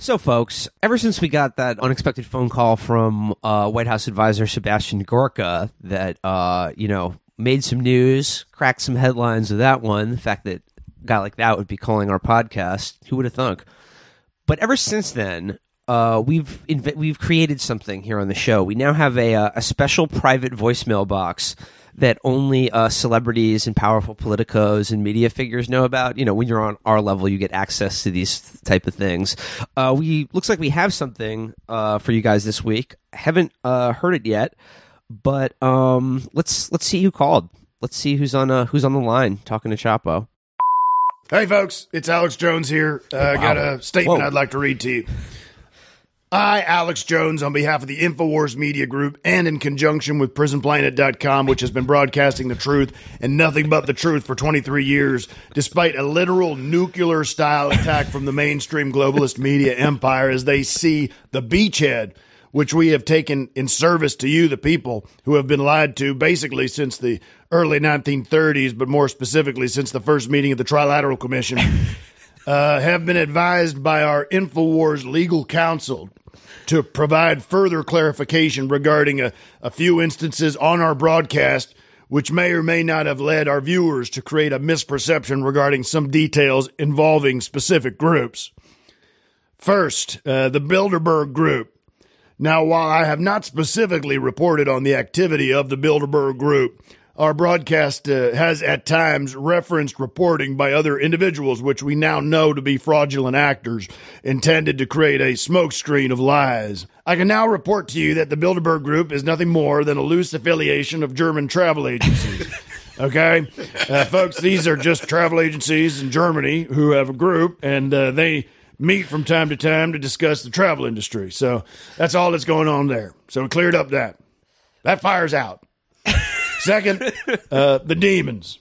So, folks, ever since we got that unexpected phone call from White House advisor Sebastian Gorka that, made some news, cracked some headlines with that one, the fact that a guy like that would be calling our podcast, who would have thunk? But ever since then, we've created something here on the show. We now have a special private voicemail box that only celebrities and powerful politicos and media figures know about. You know, when you're on our level, you get access to these type of things. Looks like we have something for you guys this week. I haven't heard it yet, but let's see who called. Let's see who's on the line talking to Chapo. Hey, folks, it's Alex Jones here. I got a statement I'd like to read to you. I, Alex Jones, on behalf of the InfoWars Media Group and in conjunction with PrisonPlanet.com, which has been broadcasting the truth and nothing but the truth for 23 years, despite a literal nuclear-style attack from the mainstream globalist media empire as they see the beachhead, which we have taken in service to you, the people, who have been lied to basically since the early 1930s, but more specifically since the first meeting of the Trilateral Commission, have been advised by our InfoWars legal counsel to provide further clarification regarding a few instances on our broadcast which may or may not have led our viewers to create a misperception regarding some details involving specific groups. First, the Bilderberg Group. Now, while I have not specifically reported on the activity of the Bilderberg Group, our broadcast has at times referenced reporting by other individuals, which we now know to be fraudulent actors intended to create a smokescreen of lies. I can now report to you that the Bilderberg Group is nothing more than a loose affiliation of German travel agencies. Okay? Folks, these are just travel agencies in Germany who have a group, and they meet from time to time to discuss the travel industry. So that's all that's going on there. So we cleared up that. That fire's out. Second, the demons.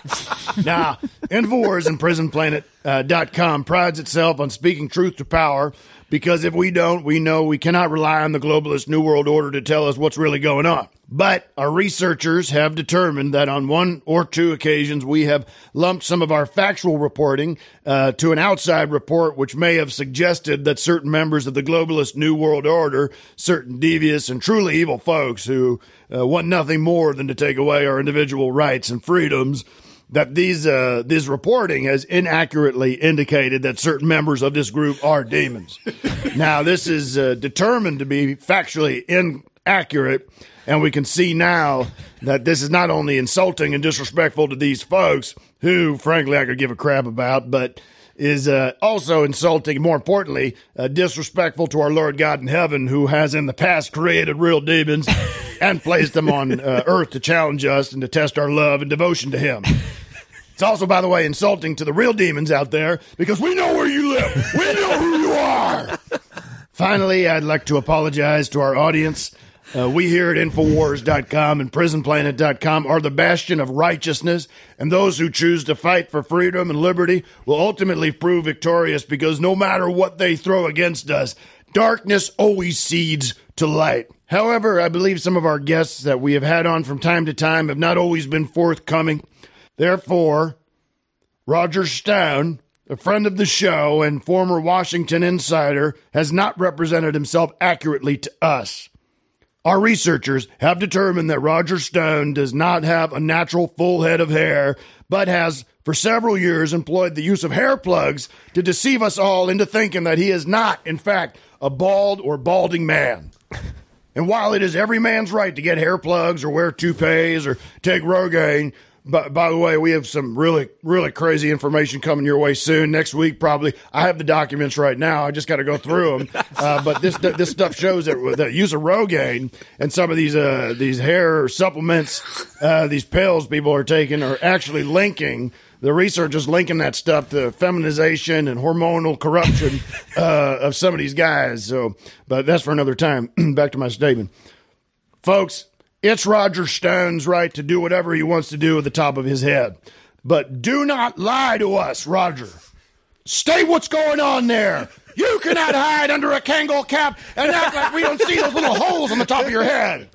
Now, InfoWars and PrisonPlanet.com prides itself on speaking truth to power, because if we don't, we know we cannot rely on the globalist New World Order to tell us what's really going on. But our researchers have determined that on one or two occasions we have lumped some of our factual reporting to an outside report which may have suggested that certain members of the globalist New World Order, certain devious and truly evil folks who want nothing more than to take away our individual rights and freedoms, that this reporting has inaccurately indicated that certain members of this group are demons. Now, this is determined to be factually inaccurate, and we can see now that this is not only insulting and disrespectful to these folks, who, frankly, I could give a crap about, but is also insulting, more importantly, disrespectful to our Lord God in heaven, who has in the past created real demons and placed them on earth to challenge us and to test our love and devotion to him. It's also, by the way, insulting to the real demons out there, because we know where you live. We know who you are. Finally, I'd like to apologize to our audience. We here at InfoWars.com and PrisonPlanet.com are the bastion of righteousness, and those who choose to fight for freedom and liberty will ultimately prove victorious, because no matter what they throw against us, darkness always cedes to light. However, I believe some of our guests that we have had on from time to time have not always been forthcoming. Therefore, Roger Stone, a friend of the show and former Washington insider, has not represented himself accurately to us. Our researchers have determined that Roger Stone does not have a natural full head of hair, but has for several years employed the use of hair plugs to deceive us all into thinking that he is not, in fact, a bald or balding man. And while it is every man's right to get hair plugs or wear toupees or take Rogaine, but by the way, we have some really, really crazy information coming your way soon. Next week, probably. I have the documents right now. I just got to go through them. But this stuff shows that the use of Rogaine and some of these hair supplements, these pills people are taking, are actually linking. The research is linking that stuff to feminization and hormonal corruption of some of these guys. So, but that's for another time. Back to my statement, folks. It's Roger Stone's right to do whatever he wants to do at the top of his head. But do not lie to us, Roger. State what's going on there. You cannot hide under a Kangol cap and act like we don't see those little holes on the top of your head.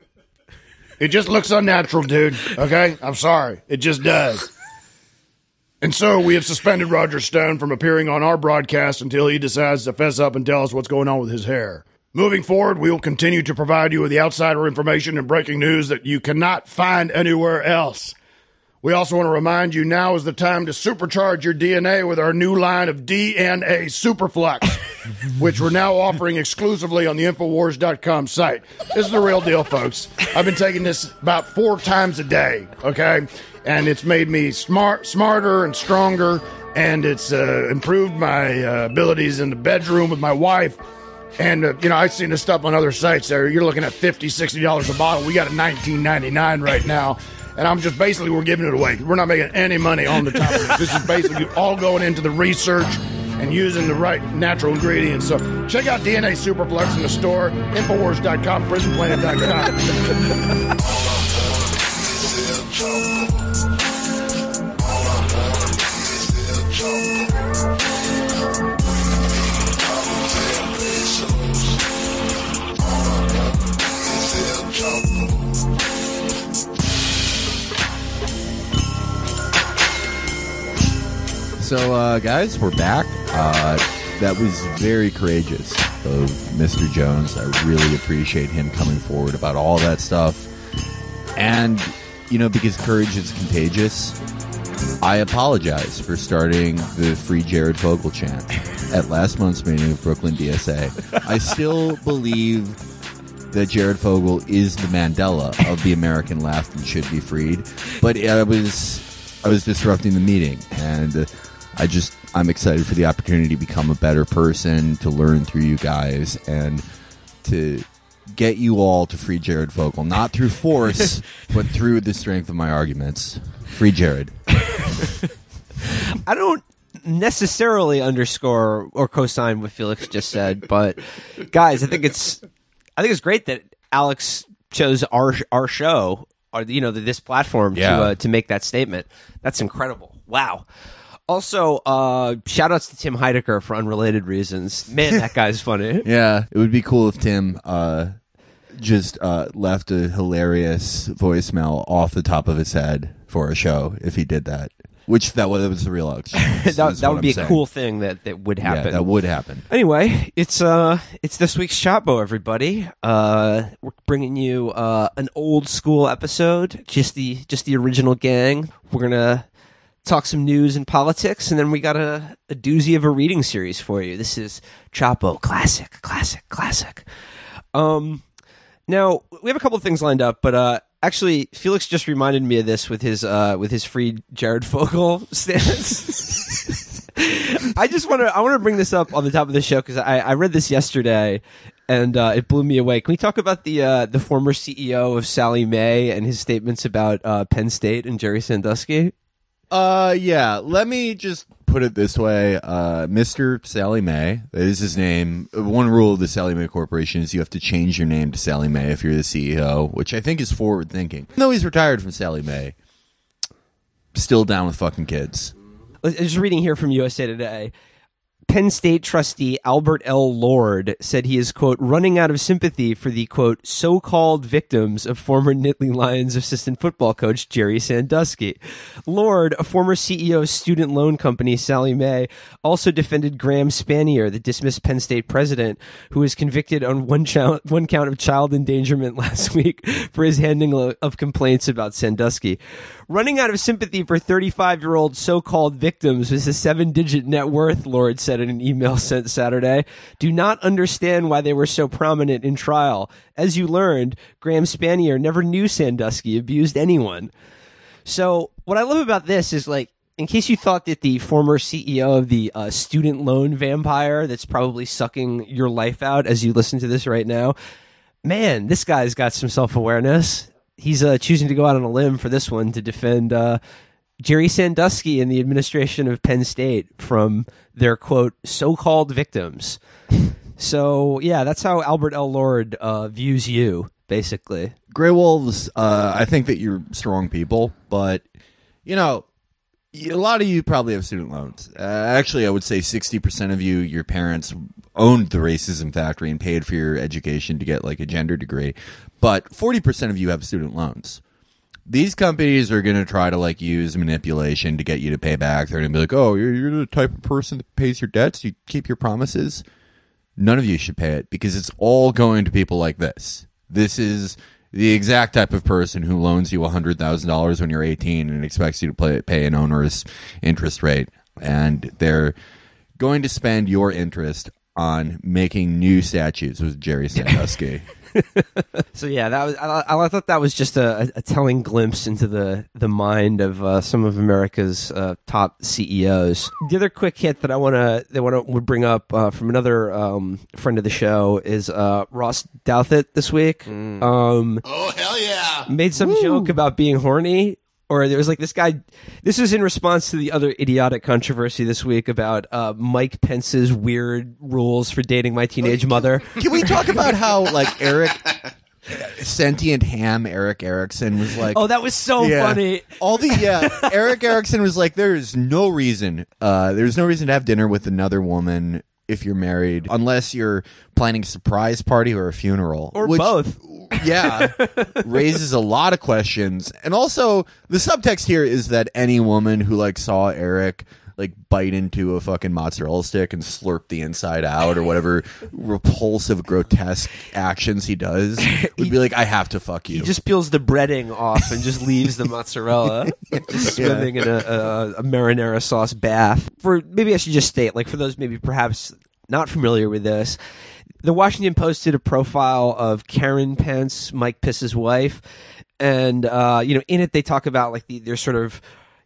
It just looks unnatural, dude. Okay? I'm sorry. It just does. And so we have suspended Roger Stone from appearing on our broadcast until he decides to fess up and tell us what's going on with his hair. Moving forward, we will continue to provide you with the outsider information and breaking news that you cannot find anywhere else. We also want to remind you now is the time to supercharge your DNA with our new line of DNA Superflux, which we're now offering exclusively on the Infowars.com site. This is the real deal, folks. I've been taking this about 4 times a day, okay? And it's made me smarter and stronger, and it's improved my abilities in the bedroom with my wife. And, I've seen this stuff on other sites there. You're looking at $50, $60 a bottle. We got it $19.99 right now. And we're giving it away. We're not making any money on the top of this. This is basically all going into the research and using the right natural ingredients. So check out DNA Superflux in the store, Infowars.com, PrisonPlanet.com. So, guys, we're back. That was very courageous of Mr. Jones. I really appreciate him coming forward about all that stuff. And, because courage is contagious, I apologize for starting the Free Jared Fogle chant at last month's meeting of Brooklyn DSA. I still believe that Jared Fogle is the Mandela of the American left and should be freed. But I was disrupting the meeting, and I'm excited for the opportunity to become a better person, to learn through you guys, and to get you all to free Jared Fogle. Not through force, but through the strength of my arguments. Free Jared. I don't necessarily underscore or co-sign what Felix just said, but guys, I think it's great that Alex chose our show, or this platform to make that statement. That's incredible. Wow. Also, shout outs to Tim Heidecker for unrelated reasons. Man, that guy's funny. Yeah, it would be cool if Tim just left a hilarious voicemail off the top of his head for a show if he did that. Which that was the real option. that would be a cool thing that would happen. Yeah, that would happen. Anyway, it's this week's Chapo, everybody. We're bringing you an old school episode, just the original gang. We're gonna talk some news and politics, and then we got a doozy of a reading series for you. This is Chapo, classic. Now we have a couple of things lined up, but actually, Felix just reminded me of this with his free Jared Fogle stance. I want to bring this up on the top of the show because I read this yesterday and it blew me away. Can we talk about the former CEO of Sallie Mae and his statements about Penn State and Jerry Sandusky? Yeah. Let me just put it this way. Mr. Sallie Mae, that is his name. One rule of the Sallie Mae Corporation is you have to change your name to Sallie Mae if you're the CEO, which I think is forward thinking. Even though he's retired from Sallie Mae, still down with fucking kids. I was just reading here from USA Today. Penn State trustee Albert L. Lord said he is, quote, running out of sympathy for the, quote, so-called victims of former Nittany Lions assistant football coach Jerry Sandusky. Lord, a former CEO of student loan company Sallie Mae, also defended Graham Spanier, the dismissed Penn State president, who was convicted on one count of child endangerment last week for his handling of complaints about Sandusky. Running out of sympathy for 35-year-old so-called victims was a 7-digit net worth, Lord said in an email sent Saturday. Do not understand why they were so prominent in trial. As you learned, Graham Spanier never knew Sandusky abused anyone. So what I love about this is, like, in case you thought that the former CEO of the student loan vampire that's probably sucking your life out as you listen to this right now, man, this guy's got some self-awareness. He's choosing to go out on a limb for this one to defend Jerry Sandusky and the administration of Penn State from their, quote, so-called victims. So, yeah, that's how Albert L. Lord views you, basically. Grey Wolves, I think that you're strong people, but, you know, a lot of you probably have student loans. Actually, I would say 60% of you, your parents owned the racism factory and paid for your education to get like a gender degree. But 40% of you have student loans. these companies are going to try to like use manipulation to get you to pay back. They're going to be like, oh, you're the type of person that pays your debts. You keep your promises. None of you should pay it because it's all going to people like this. This is the exact type of person who loans you $100,000 when you're 18 and expects you to pay an onerous interest rate. And they're going to spend your interest on making new statues with Jerry Sandusky. So yeah, that was. I thought that was just a telling glimpse into the mind of some of America's top CEOs. The other quick hit that would bring up from another friend of the show is Ross Douthat this week. Oh hell yeah! Made some joke about being horny. Or there was like this guy, this was in response to the other idiotic controversy this week about Mike Pence's weird rules for dating my teenage mother. Can we talk about how like sentient ham Eric Erickson was like, oh, that was so funny. Eric Erickson was like, there's no reason to have dinner with another woman if you're married, unless you're planning a surprise party or a funeral. Or both. Yeah, raises a lot of questions. And also, the subtext here is that any woman who like saw Eric like bite into a fucking mozzarella stick and slurp the inside out or whatever repulsive, grotesque actions he does would be like, I have to fuck you. He just peels the breading off and just leaves the mozzarella just swimming in a marinara sauce bath. Maybe I should just state, like for those maybe perhaps not familiar with this, the Washington Post did a profile of Karen Pence, Mike Pence's wife, and in it they talk about like their sort of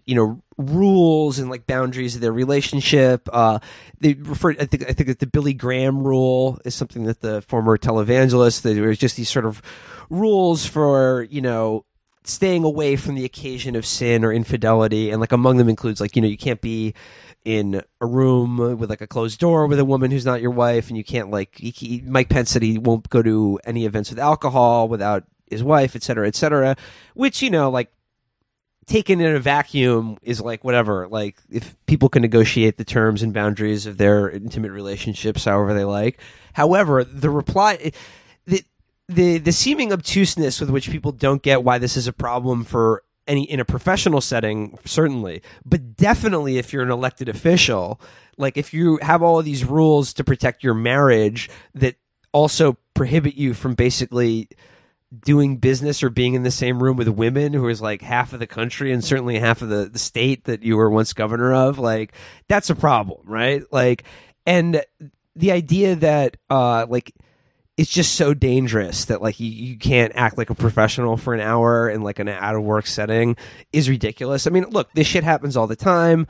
rules and like boundaries of their relationship. They refer, I think that the Billy Graham rule is something that the former televangelist. There was just these sort of rules for staying away from the occasion of sin or infidelity, and like among them includes like you can't be in a room with like a closed door with a woman who's not your wife, and you can't Mike Pence said he won't go to any events with alcohol without his wife, et cetera, which like taken in a vacuum is like whatever, like if people can negotiate the terms and boundaries of their intimate relationships however they like. However, the reply, the seeming obtuseness with which people don't get why this is a problem for in a professional setting, certainly, but definitely if you're an elected official, like if you have all of these rules to protect your marriage that also prohibit you from basically doing business or being in the same room with women who is like half of the country and certainly half of the state that you were once governor of, like that's a problem, right? Like, and the idea that it's just so dangerous that like you can't act like a professional for an hour in like an out of work setting is ridiculous. I mean, look, this shit happens all the time.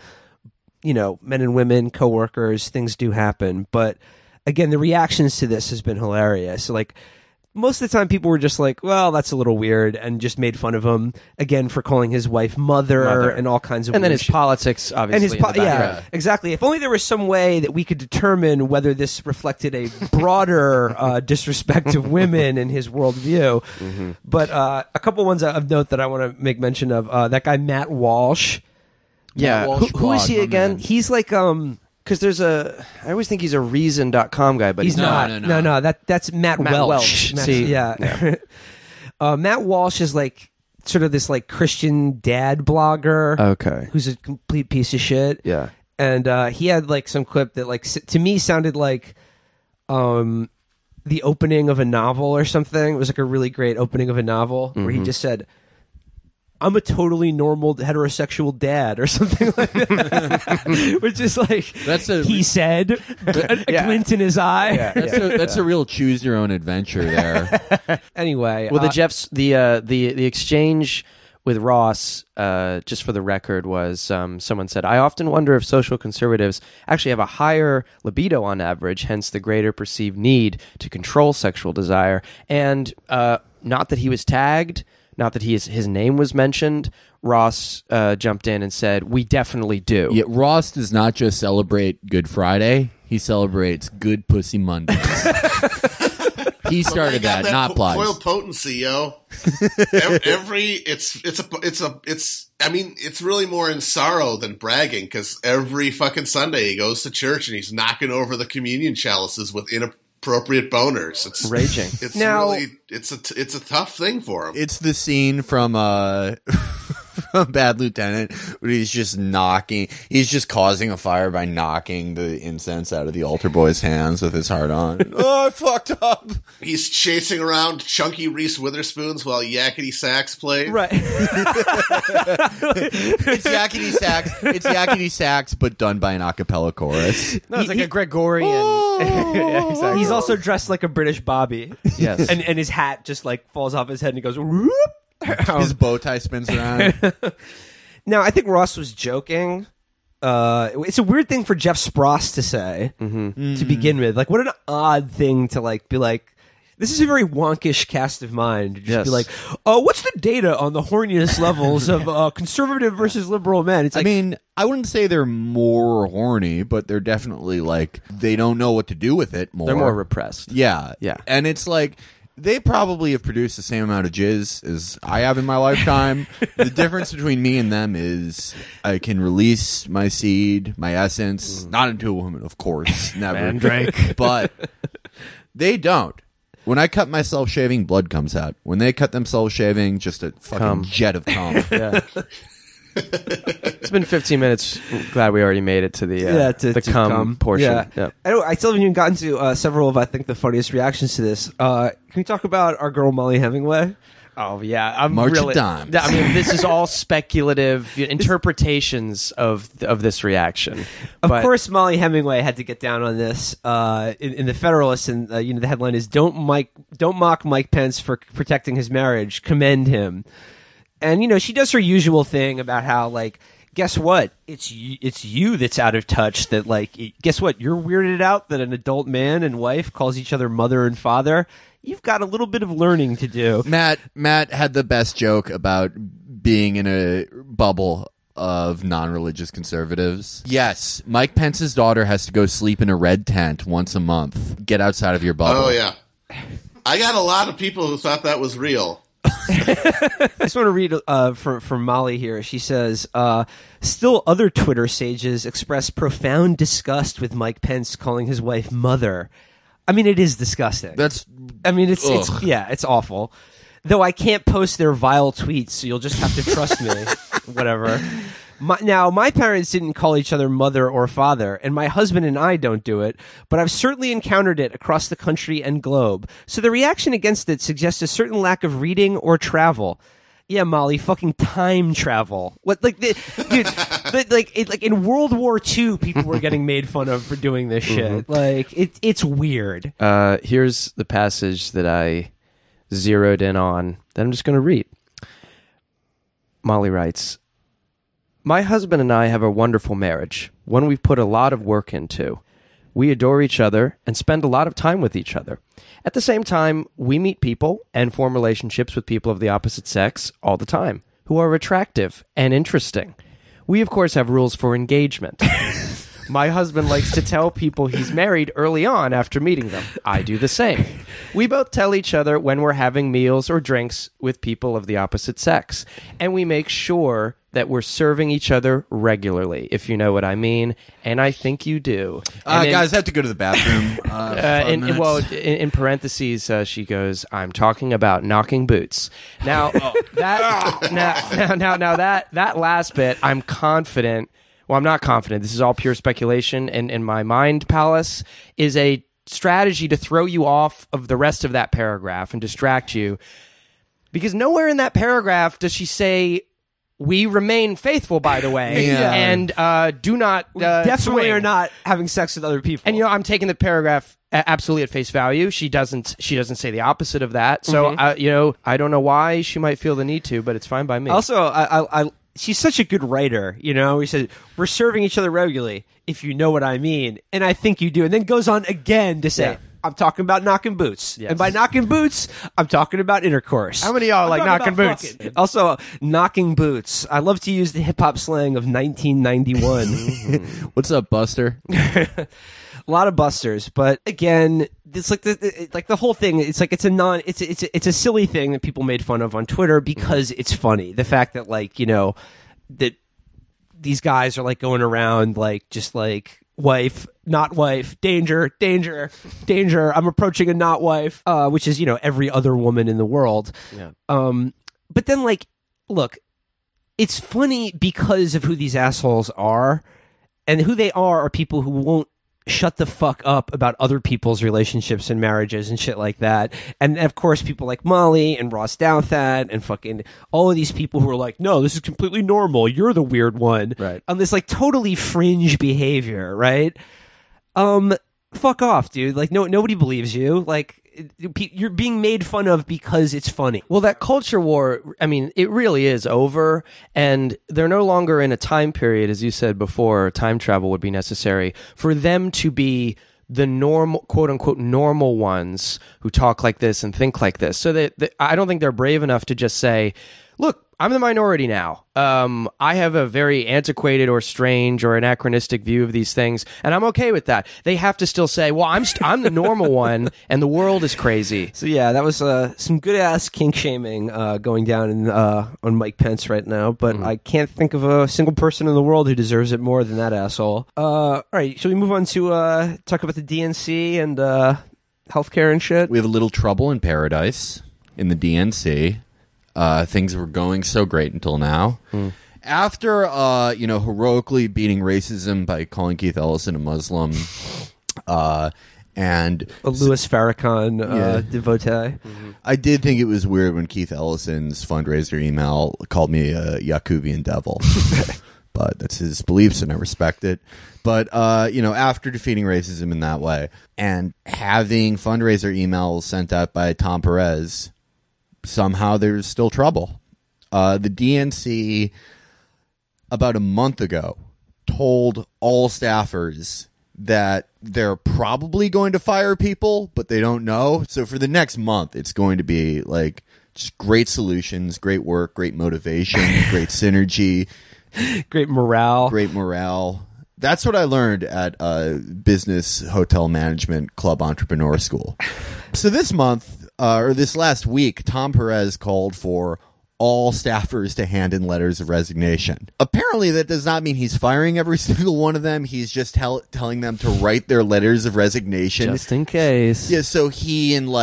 Men and women, coworkers, things do happen. But again, the reactions to this has been hilarious. So, like most of the time people were just like, well, that's a little weird, and just made fun of him again for calling his wife mother. And all kinds of and then weird his politics, obviously. And his exactly. If only there was some way that we could determine whether this reflected a broader disrespect of women in his worldview. Mm-hmm. But a couple ones of note that I want to make mention of, that guy Matt Walsh. Yeah, who is he again? Man. He's like because I always think he's a Reason.com guy, but he's not. No. That's Matt Welch. See, yeah. Matt Walsh is like sort of this like Christian dad blogger. Okay. Who's a complete piece of shit. Yeah. And he had like some clip that like to me sounded like the opening of a novel or something. It was like a really great opening of a novel where he just said, I'm a totally normal heterosexual dad or something like that. Which is like, he said, a glint in his eye. Yeah, that's a real choose your own adventure there. Anyway. Well, the exchange with Ross, just for the record, was someone said, I often wonder if social conservatives actually have a higher libido on average, hence the greater perceived need to control sexual desire. And not that he was tagged, not that his name was mentioned, Ross jumped in and said, we definitely do. Yeah, Ross does not just celebrate Good Friday, he celebrates Good Pussy Mondays. He started that, not Plies. Foil potency, yo. It's really more in sorrow than bragging, because every fucking Sunday he goes to church and he's knocking over the communion chalices with appropriate boners. It's raging. It's Now- really it's a tough thing for him. It's the scene from from Bad Lieutenant where he's just causing a fire by knocking the incense out of the altar boy's hands with his heart on. Oh, I fucked up. He's chasing around chunky Reese Witherspoons while Yakety Sax plays. Right. It's Yakety Sax, but done by an a cappella chorus. No, it's like a Gregorian. Yeah, exactly. He's also dressed like a British Bobby. Yes. And his hat just like falls off his head and he goes, whoop. His bow tie spins around. Now, I think Ross was joking. It's a weird thing for Jeff Spross to say to begin with. Like, what an odd thing to like be like. This is a very wonkish cast of mind. To just be like, what's the data on the horniness levels of conservative versus liberal men? It's like, I mean, I wouldn't say they're more horny, but they're definitely like they don't know what to do with it more. They're more repressed. Yeah. Yeah. And it's like they probably have produced the same amount of jizz as I have in my lifetime. The difference between me and them is I can release my seed, my essence, not into a woman, of course, never. Mandrake. But they don't. When I cut myself shaving, blood comes out. When they cut themselves shaving, just a fucking Cum. jet of cum. Yeah. It's been 15 minutes. Glad we already made it to the to cum portion. Yeah. I still haven't even gotten to several of, I think, the funniest reactions to this. Can we talk about our girl Molly Hemingway? Oh yeah, I'm March of really. Dimes. I mean, this is all speculative interpretations of this reaction. Of But course, Molly Hemingway had to get down on this in the Federalist, and the headline is "Don't mock Mike Pence for protecting his marriage. Commend him." And she does her usual thing about how like, guess what? It's you that's out of touch. That like, guess what? You're weirded out that an adult man and wife calls each other mother and father. You've got a little bit of learning to do. Matt had the best joke about being in a bubble of non-religious conservatives. Yes, Mike Pence's daughter has to go sleep in a red tent once a month. Get outside of your bubble. Oh yeah, I got a lot of people who thought that was real. I just want to read from Molly here. She says, still other Twitter sages express profound disgust with Mike Pence calling his wife mother. I mean, it is disgusting. It's awful. Though I can't post their vile tweets, so you'll just have to trust me. Whatever. My parents didn't call each other mother or father, and my husband and I don't do it, but I've certainly encountered it across the country and globe. So the reaction against it suggests a certain lack of reading or travel. Yeah, Molly, fucking time travel. What, like, like in World War II, people were getting made fun of for doing this shit. Like, it's weird. here's the passage that I zeroed in on that I'm just going to read. Molly writes, "My husband and I have a wonderful marriage, one we've put a lot of work into. We adore each other and spend a lot of time with each other. At the same time, we meet people and form relationships with people of the opposite sex all the time, who are attractive and interesting. We, of course, have rules for engagement. My husband likes to tell people he's married early on after meeting them. I do the same. We both tell each other when we're having meals or drinks with people of the opposite sex, and we make sure that we're serving each other regularly, if you know what I mean, and I think you do." Guys, I have to go to the bathroom. In parentheses, she goes, "I'm talking about knocking boots." Now, that last bit, I'm confident. Well, I'm not confident. This is all pure speculation, and in my mind palace is a strategy to throw you off of the rest of that paragraph and distract you, because nowhere in that paragraph does she say, "We remain faithful, by the way, and do not Definitely swing." are not having sex with other people. And I'm taking the paragraph absolutely at face value. She doesn't say the opposite of that. So I don't know why she might feel the need to, but it's fine by me. Also, she's such a good writer. He said, "We're serving each other regularly, if you know what I mean," and I think you do, and then goes on again to say, Yeah. "I'm talking about knocking boots," Yes. and by knocking boots, I'm talking about intercourse. How many of y'all like knocking boots? Also, knocking boots. I love to use the hip hop slang of 1991. What's up, Buster? A lot of busters, but again, it's like the whole thing. It's like it's a silly thing that people made fun of on Twitter because it's funny. The fact that that these guys are like going around like just like wife, not wife, danger, danger, danger. I'm approaching a not wife, which is, every other woman in the world. Yeah. But then, like, look, it's funny because of who these assholes are, and who they are people who won't shut the fuck up about other people's relationships and marriages and shit like that. And of course, people like Molly and Ross Douthat and fucking all of these people who are like, no, this is completely normal. You're the weird one. Right. On this like totally fringe behavior, right? Fuck off, dude. Like, nobody believes you. Like, you're being made fun of because it's funny. Well, that culture war, I mean, it really is over, and they're no longer in a time period, as you said before, time travel would be necessary, for them to be the normal, quote-unquote, normal ones who talk like this and think like this. So that I don't think they're brave enough to just say, look, I'm the minority now. I have a very antiquated or strange or anachronistic view of these things, and I'm okay with that. They have to still say, well, I'm the normal one, and the world is crazy. So yeah, that was some good ass kink shaming going down on Mike Pence right now. But I can't think of a single person in the world who deserves it more than that asshole. All right, shall we move on to talk about the DNC and healthcare and shit? We have a little trouble in paradise in the DNC. Things were going so great until now. After, heroically beating racism by calling Keith Ellison a Muslim, and a Louis Farrakhan devotee. I did think it was weird when Keith Ellison's fundraiser email called me a Yakubian devil. But that's his beliefs, and I respect it. But, after defeating racism in that way and having fundraiser emails sent out by Tom Perez, somehow there's still trouble. The DNC, about a month ago, told all staffers that they're probably going to fire people, but they don't know. So for the next month, it's going to be like just great solutions, great work, great motivation, great synergy, great morale. Great morale. That's what I learned at Business Hotel Management Club Entrepreneur School. So this month, or this last week, Tom Perez called for all staffers to hand in letters of resignation. Apparently, that does not mean he's firing every single one of them. He's just telling them to write their letters of resignation. Just in case. Yeah, so he and,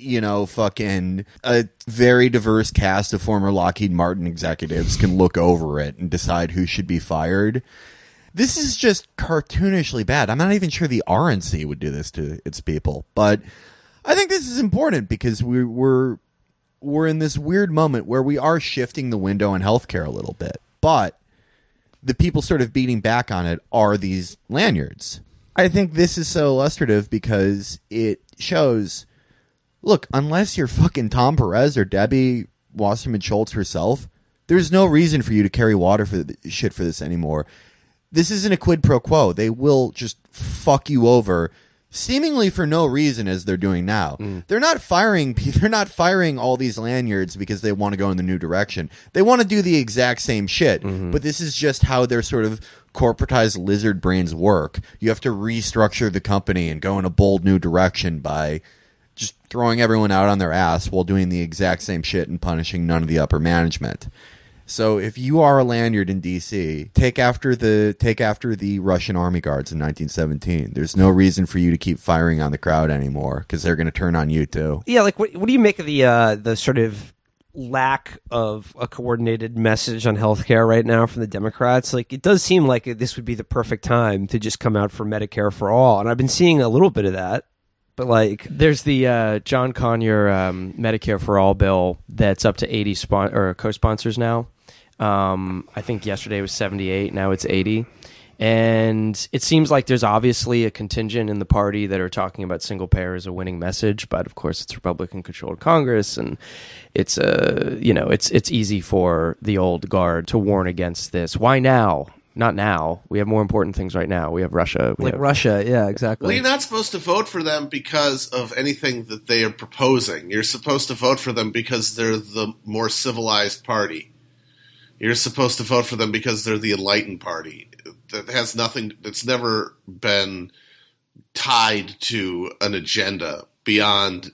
fucking a very diverse cast of former Lockheed Martin executives can look over it and decide who should be fired. This is just cartoonishly bad. I'm not even sure the RNC would do this to its people, but I think this is important because we're in this weird moment where we are shifting the window on healthcare a little bit, but the people sort of beating back on it are these lanyards. I think this is so illustrative because it shows, look, unless you're fucking Tom Perez or Debbie Wasserman Schultz herself, there's no reason for you to carry water for shit for this anymore. This isn't a quid pro quo. They will just fuck you over seemingly for no reason, as they're doing now. They're not firing all these lanyards because they want to go in the new direction. They want to do the exact same shit, but this is just how their sort of corporatized lizard brains work. You have to restructure the company and go in a bold new direction by just throwing everyone out on their ass while doing the exact same shit and punishing none of the upper management. So if you are a lanyard in D.C., take after the Russian army guards in 1917. There's no reason for you to keep firing on the crowd anymore because they're going to turn on you too. Yeah, like what do you make of the sort of lack of a coordinated message on healthcare right now from the Democrats? Like, it does seem like this would be the perfect time to just come out for Medicare for all, and I've been seeing a little bit of that. But like, there's the John Conyers Medicare for All bill that's up to 80 co-sponsors now. I think yesterday was 78, now it's 80. And it seems like there's obviously a contingent in the party that are talking about single payer as a winning message, but of course it's Republican-controlled Congress, and it's it's easy for the old guard to warn against this. Why now? Not now. We have more important things right now. We have Russia. Russia, yeah, exactly. Well, you're not supposed to vote for them because of anything that they are proposing. You're supposed to vote for them because they're the more civilized party. You're supposed to vote for them because they're the enlightened party. That has nothing. That's never been tied to an agenda beyond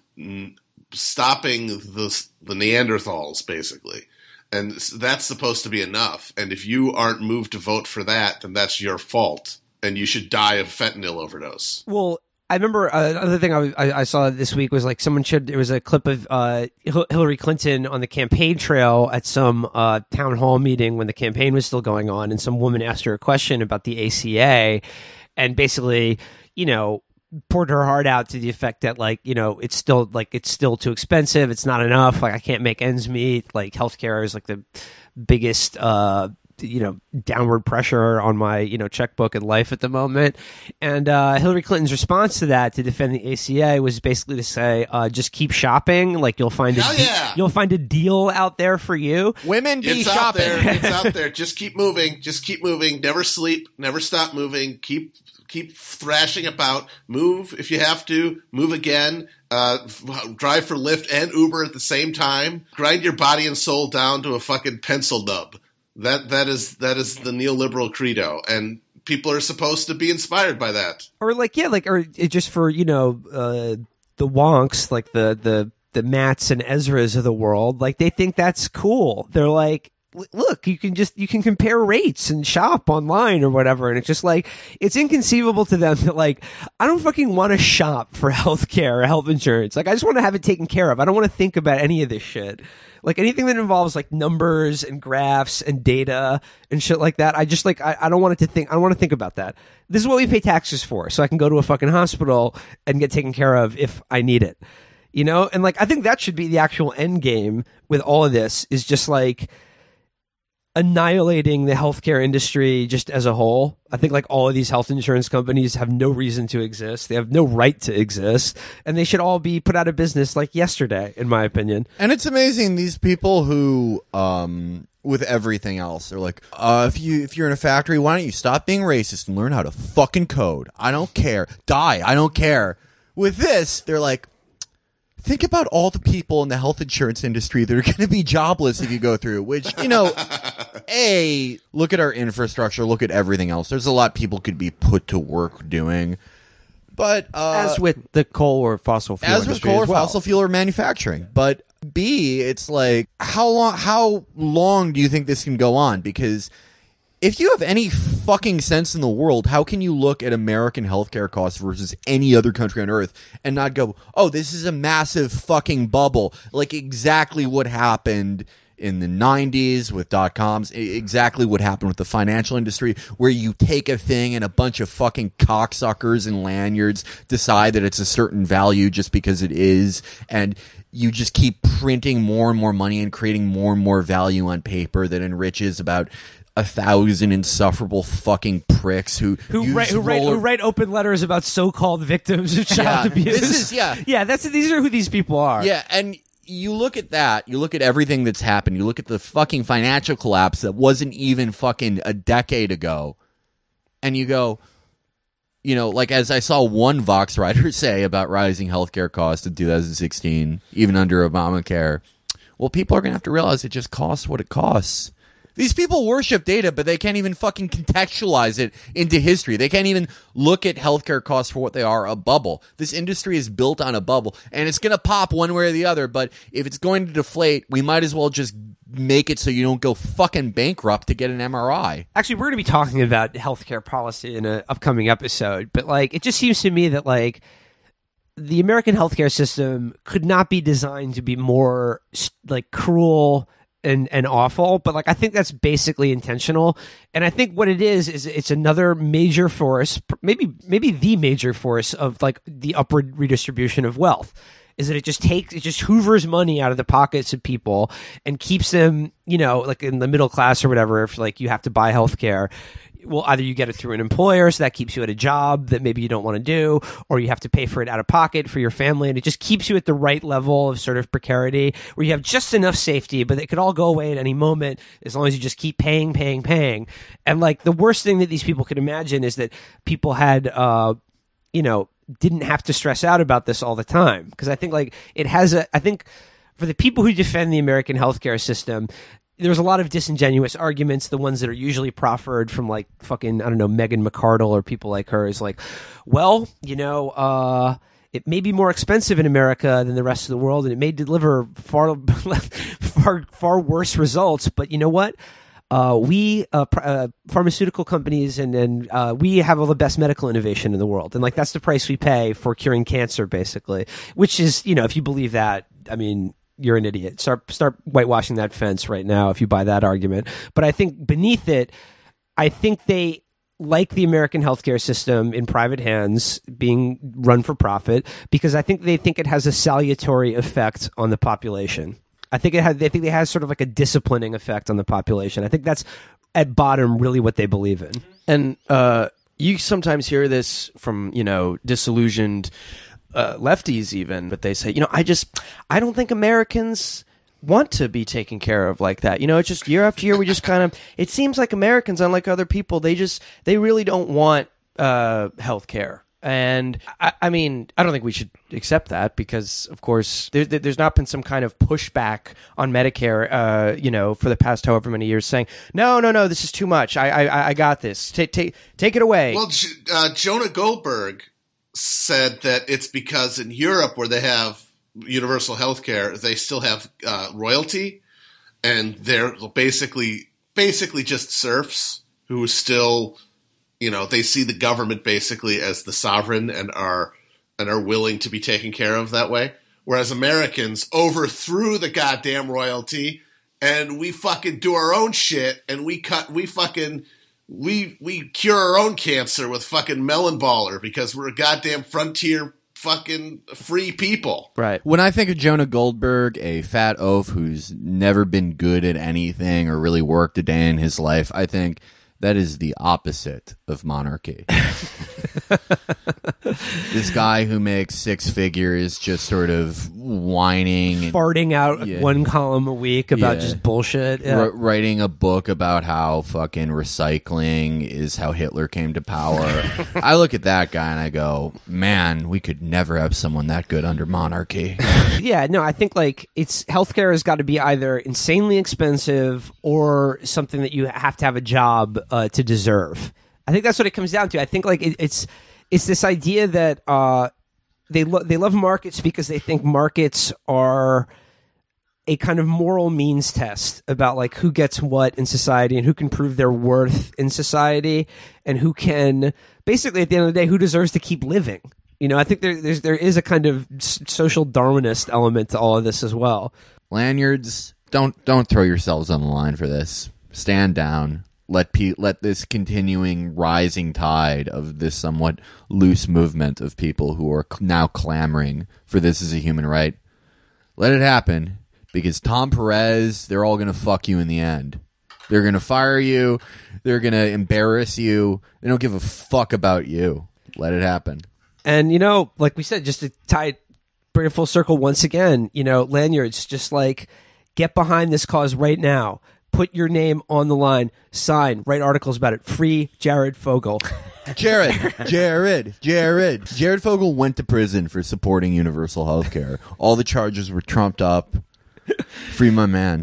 stopping the Neanderthals, basically. And that's supposed to be enough. And if you aren't moved to vote for that, then that's your fault. and you should die of fentanyl overdose. Well, I remember another thing I saw this week was like someone shared, there was a clip of Hillary Clinton on the campaign trail at some town hall meeting when the campaign was still going on, and some woman asked her a question about the ACA, and basically, poured her heart out to the effect that it's still too expensive, it's not enough, like I can't make ends meet, like healthcare is like the biggest downward pressure on my checkbook and life at the moment. And Hillary Clinton's response to that, to defend the ACA, was basically to say, just keep shopping, like you'll find a deal out there for you. Women be it's shopping. It's out there. Just keep moving. Never sleep. Never stop moving. Keep thrashing about. Move if you have to. Move again. Drive for Lyft and Uber at the same time. Grind your body and soul down to a fucking pencil nub. That is the neoliberal credo, and people are supposed to be inspired by that. Or just for the wonks, like the Matts and Ezras of the world, like they think that's cool. They're like, look, you can compare rates and shop online or whatever, and it's just like, it's inconceivable to them that like, I don't fucking want to shop for healthcare or health insurance. Like I just want to have it taken care of. I don't want to think about any of this shit. Like anything that involves like numbers and graphs and data and shit like that, I just like, I don't want it to think, I don't want to think about that. This is what we pay taxes for, so I can go to a fucking hospital and get taken care of if I need it. And like, I think that should be the actual end game with all of this, is just like annihilating the healthcare industry just as a whole. I think like all of these health insurance companies have no reason to exist. They have no right to exist, and they should all be put out of business like yesterday, in my opinion. And it's amazing, these people who, with everything else, they're like, if you're in a factory, why don't you stop being racist and learn how to fucking code? I don't care. Die. I don't care. With this, they're like, think about all the people in the health insurance industry that are going to be jobless if you go through, which, look at our infrastructure, look at everything else. There's a lot people could be put to work doing. But as with the coal or fossil fuel industry, as with coal or fossil fuel or manufacturing. But B, it's like, how long do you think this can go on? Because if you have any fucking sense in the world, how can you look at American healthcare costs versus any other country on earth and not go, oh, this is a massive fucking bubble, like exactly what happened in the 90s with .coms, exactly what happened with the financial industry, where you take a thing and a bunch of fucking cocksuckers and lanyards decide that it's a certain value just because it is, and you just keep printing more and more money and creating more and more value on paper that enriches about 1,000 insufferable fucking pricks who write open letters about so-called victims of child abuse. These are who these people are. Yeah, and you look at that, you look at everything that's happened, you look at the fucking financial collapse that wasn't even fucking a decade ago, and you go, like as I saw one Vox writer say about rising healthcare costs in 2016, even under Obamacare, well, people are going to have to realize it just costs what it costs. These people worship data, but they can't even fucking contextualize it into history. They can't even look at healthcare costs for what they are, a bubble. This industry is built on a bubble, and it's going to pop one way or the other, but if it's going to deflate, we might as well just make it so you don't go fucking bankrupt to get an MRI. Actually, we're going to be talking about healthcare policy in an upcoming episode, but like, it just seems to me that like, the American healthcare system could not be designed to be more like cruel and awful, but like I think that's basically intentional. And I think what it is it's another major force, maybe the major force of like the upward redistribution of wealth, is that it just hoovers money out of the pockets of people and keeps them, like in the middle class or whatever. If like you have to buy healthcare, well, either you get it through an employer, so that keeps you at a job that maybe you don't want to do, or you have to pay for it out of pocket for your family, and it just keeps you at the right level of sort of precarity where you have just enough safety, but it could all go away at any moment as long as you just keep paying. And like the worst thing that these people could imagine is that people had, didn't have to stress out about this all the time. Because I think like I think for the people who defend the American healthcare system, there's a lot of disingenuous arguments. The ones that are usually proffered from like fucking, I don't know, Meghan McArdle or people like her is like, well, it may be more expensive in America than the rest of the world, and it may deliver far worse results. But you know what? we pharmaceutical companies and we have all the best medical innovation in the world, and like that's the price we pay for curing cancer, basically. Which is, if you believe that, I mean, you're an idiot. Start whitewashing that fence right now if you buy that argument. But I think beneath it, I think they like the American healthcare system in private hands being run for profit because I think they think it has a salutary effect on the population. I think they think it has sort of like a disciplining effect on the population. I think that's at bottom really what they believe in. And you sometimes hear this from, disillusioned lefties even, but they say, I don't think Americans want to be taken care of like that. It's just year after year, we just kind of, it seems like Americans, unlike other people, they really don't want health care. And I mean, I don't think we should accept that because, of course, there's not been some kind of pushback on Medicare, for the past however many years, saying no, this is too much. I got this. Take it away. Well, Jonah Goldberg said that it's because in Europe where they have universal health care, they still have royalty, and they're basically just serfs who still. They see the government basically as the sovereign and are willing to be taken care of that way. Whereas Americans overthrew the goddamn royalty and we fucking do our own shit and we cure our own cancer with fucking melon baller because we're a goddamn frontier fucking free people. Right. When I think of Jonah Goldberg, a fat oaf who's never been good at anything or really worked a day in his life, I think that is the opposite of monarchy. This guy who makes six figures just sort of whining. Farting out one column a week about just bullshit. Yeah. Writing a book about how fucking recycling is how Hitler came to power. I look at that guy and I go, man, we could never have someone that good under monarchy. Yeah, no, I think healthcare has got to be either insanely expensive or something that you have to have a job to deserve. I think that's what it comes down to. I think it's this idea that they love markets because they think markets are a kind of moral means test about who gets what in society and who can prove their worth in society and who can basically at the end of the day who deserves to keep living. I think there is a kind of social Darwinist element to all of this as well. Lanyards, don't throw yourselves on the line for this. Stand down. Let this continuing rising tide of this somewhat loose movement of people who are now clamoring for this as a human right. Let it happen, because Tom Perez, they're all going to fuck you in the end. They're going to fire you. They're going to embarrass you. They don't give a fuck about you. Let it happen. And, like we said, just to bring it full circle once again, Lanyards, just get behind this cause right now. Put your name on the line. Sign. Write articles about it. Free Jared Fogle. Jared Fogle went to prison for supporting universal health care. All the charges were trumped up. Free my man.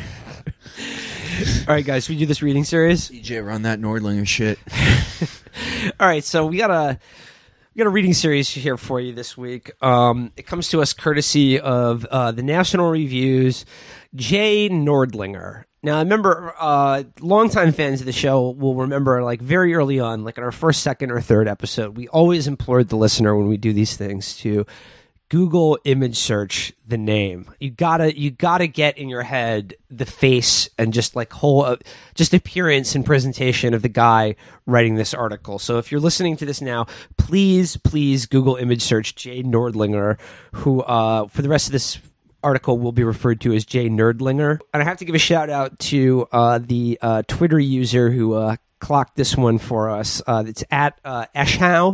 All right, guys, we do this reading series. DJ, run that Nordlinger shit. All right, so we got a reading series here for you this week. It comes to us courtesy of the National Review's Jay Nordlinger. Now, I remember longtime fans of the show will remember, very early on, in our first, second, or third episode, we always implored the listener when we do these things to Google image search the name. You gotta get in your head the face and just whole just appearance and presentation of the guy writing this article. So if you're listening to this now, please Google image search Jay Nordlinger, who for the rest of this article will be referred to as Jay Nerdlinger. And I have to give a shout out to the Twitter user who clocked this one for us. It's at Eshhou,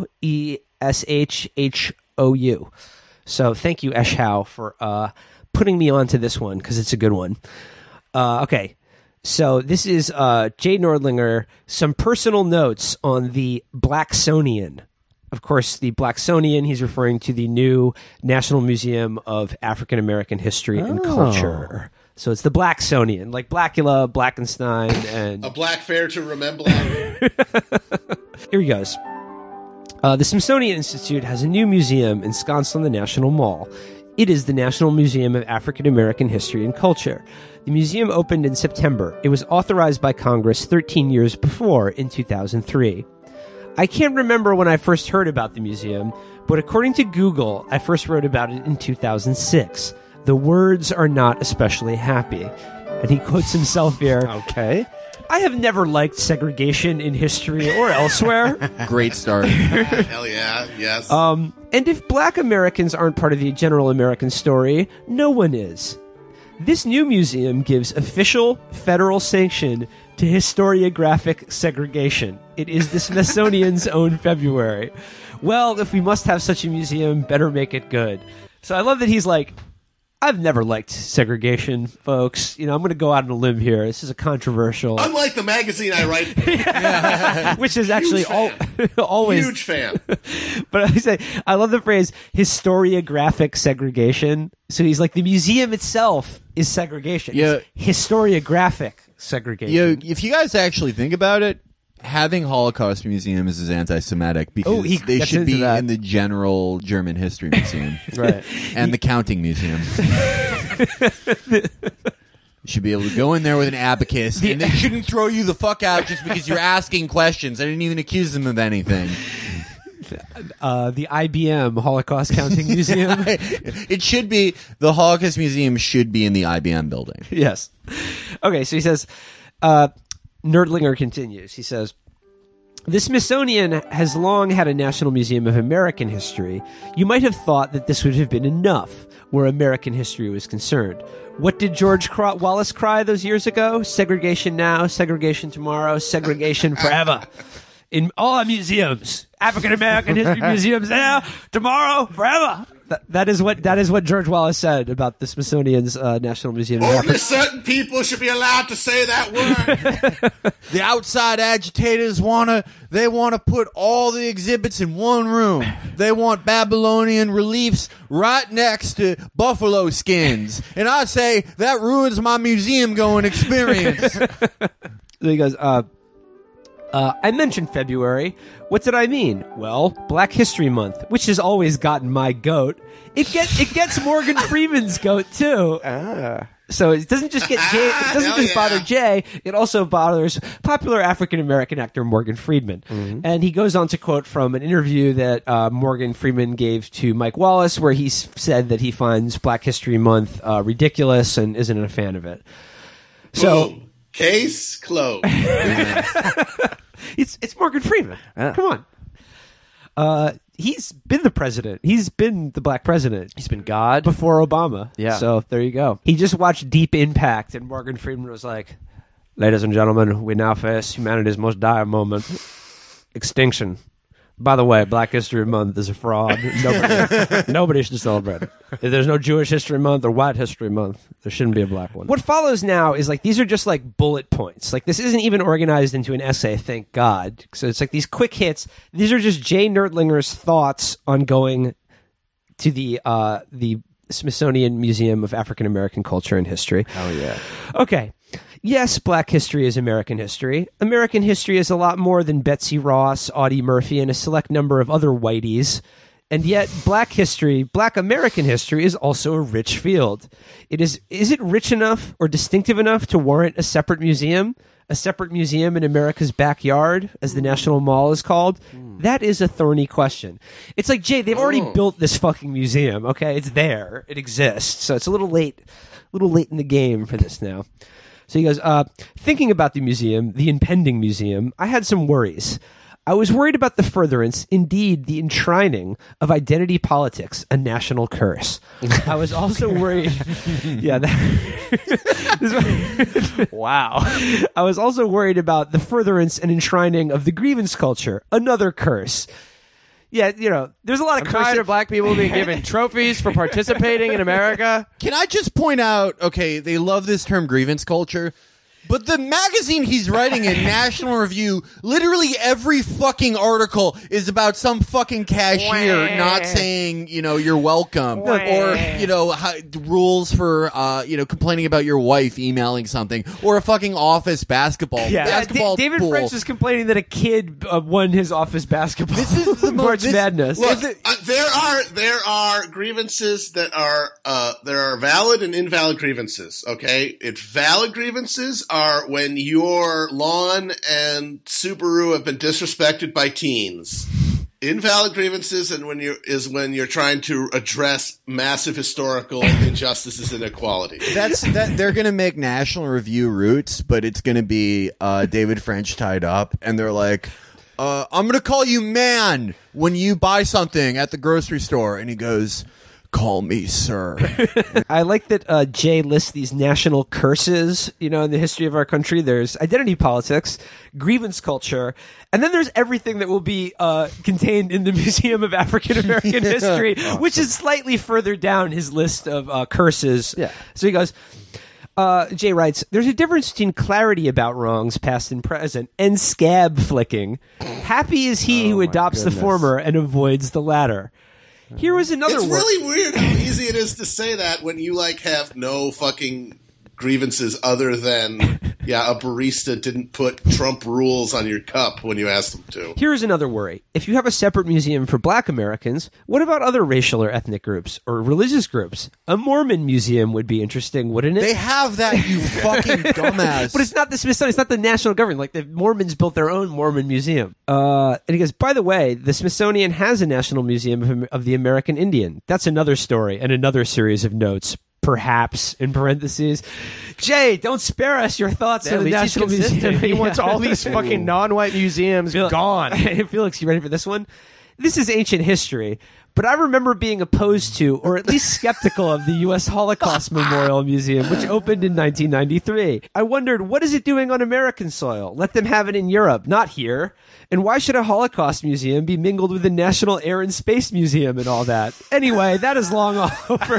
ESHHOU. So thank you, Eshhou, for putting me onto this one because it's a good one. Okay, so this is Jay Nordlinger, some personal notes on the Blacksonian. Of course, the Blacksonian, he's referring to the new National Museum of African American History and Culture. So it's the Blacksonian, like Blackula, Blackenstein, and... A black fair to remember. Here he goes. The Smithsonian Institute has a new museum ensconced on the National Mall. It is the National Museum of African American History and Culture. The museum opened in September. It was authorized by Congress 13 years before, in 2003. I can't remember when I first heard about the museum, but according to Google, I first wrote about it in 2006. The words are not especially happy. And he quotes himself here. Okay. I have never liked segregation in history or elsewhere. Great start. Hell yeah, yes. And if black Americans aren't part of the general American story, no one is. This new museum gives official federal sanction to historiographic segregation. It is the Smithsonian's own February. Well, if we must have such a museum, better make it good. So I love that he's like, I've never liked segregation, folks. You know, I'm going to go out on a limb here. This is a controversial... Unlike the magazine I write for. Which is actually always... Huge fan. But I love the phrase historiographic segregation. So he's like, the museum itself is segregation. Yeah. It's historiographic segregation. Yeah, if you guys actually think about it, having Holocaust museums is anti-Semitic because they gets should into be that. in the general German history museum. Right. And the counting museum. You should be able to go in there with an abacus, and they shouldn't throw you the fuck out just because you're asking questions. I didn't even accuse them of anything. The IBM Holocaust Counting Museum. It should be, the Holocaust Museum should be in the IBM building. Yes. Okay, so he says, Nerdlinger continues. He says, the Smithsonian has long had a National Museum of American History. You might have thought that this would have been enough where American history was concerned. What did George Wallace cry those years ago? Segregation now, segregation tomorrow, segregation forever. In all our museums, African American history museums now, tomorrow, forever. That is what George Wallace said about the Smithsonian's National Museum of Only African. certain people should be allowed to say that word. The outside agitators want to put all the exhibits in one room. They want Babylonian reliefs right next to buffalo skins. And I say that ruins my museum going experience. So he goes, I mentioned February. What did I mean? Well, Black History Month, which has always gotten my goat. It gets Morgan Freeman's goat too. So it doesn't just get Jay. It doesn't just bother Jay. It also bothers popular African American actor Morgan Freeman. Mm-hmm. And he goes on to quote from an interview that Morgan Freeman gave to Mike Wallace, where he said that he finds Black History Month ridiculous and isn't a fan of it. So. Boom. Case closed. It's Morgan Freeman. Come on. He's been the president. He's been the black president. He's been God before Obama. Yeah. So there you go. He just watched Deep Impact, and Morgan Freeman was like, ladies and gentlemen, we now face humanity's most dire moment. Extinction. By the way, Black History Month is a fraud. Nobody should celebrate it. If there's no Jewish History Month or White History Month, there shouldn't be a black one. What follows now is like, these are just like bullet points. Like, this isn't even organized into an essay, thank God. So it's like these quick hits. These are just Jay Nerdlinger's thoughts on going to the Smithsonian Museum of African American Culture and History. Oh, yeah. Okay. Yes, black history is American history. American history is a lot more than Betsy Ross, Audie Murphy, and a select number of other whiteys. And yet, black history, black American history, is also a rich field. Is it rich enough or distinctive enough to warrant a separate museum? A separate museum in America's backyard, as the National Mall is called? That is a thorny question. It's like, Jay, they've already built this fucking museum, okay? It's there. It exists. So it's a little late in the game for this now. So he goes, thinking about the museum, the impending museum, I had some worries. I was worried about the furtherance, indeed the enshrining of identity politics, a national curse. I was also worried... Wow. I was also worried about the furtherance and enshrining of the grievance culture, another curse. Yeah, you know, there's a lot of tired of black people being given trophies for participating in America. Can I just point out, okay, they love this term grievance culture. But the magazine he's writing in, National Review, literally every fucking article is about some fucking cashier not saying, you're welcome. Or, rules for, complaining about your wife emailing something. Or a fucking office basketball. Basketball David pool. French is complaining that a kid won his office basketball. This is the March Madness. Look, there are grievances that are there are valid and invalid grievances. Okay, valid grievances are when your lawn and Subaru have been disrespected by teens. Invalid grievances and when you're trying to address massive historical injustices and inequality. They're going to make National Review Roots, but it's going to be David French tied up, and they're like, I'm going to call you man when you buy something at the grocery store. And he goes, call me sir. I like that Jay lists these national curses, in the history of our country. There's identity politics, grievance culture, and then there's everything that will be contained in the Museum of African American History, which is slightly further down his list of curses. Yeah. So he goes... Jay writes, there's a difference between clarity about wrongs, past and present, and scab flicking. Happy is he who adopts the former and avoids the latter. Here was another It's really weird how easy it is to say that when you, have no fucking grievances other than, a barista didn't put Trump rules on your cup when you asked them to. Here's another worry. If you have a separate museum for Black Americans, what about other racial or ethnic groups or religious groups? A Mormon museum would be interesting, wouldn't it? They have that, you fucking dumbass. But it's not the Smithsonian. It's not the national government. Like, the Mormons built their own Mormon museum. And he goes, by the way, the Smithsonian has a national museum of the American Indian. That's another story and another series of notes. Perhaps, in parentheses. Jay, don't spare us your thoughts on the National Museum. He wants all these fucking non-white museums gone. Felix, you ready for this one? This is ancient history, but I remember being opposed to, or at least skeptical of, the U.S. Holocaust Memorial Museum, which opened in 1993. I wondered, what is it doing on American soil? Let them have it in Europe, not here. And why should a Holocaust museum be mingled with the National Air and Space Museum and all that? Anyway, that is long over.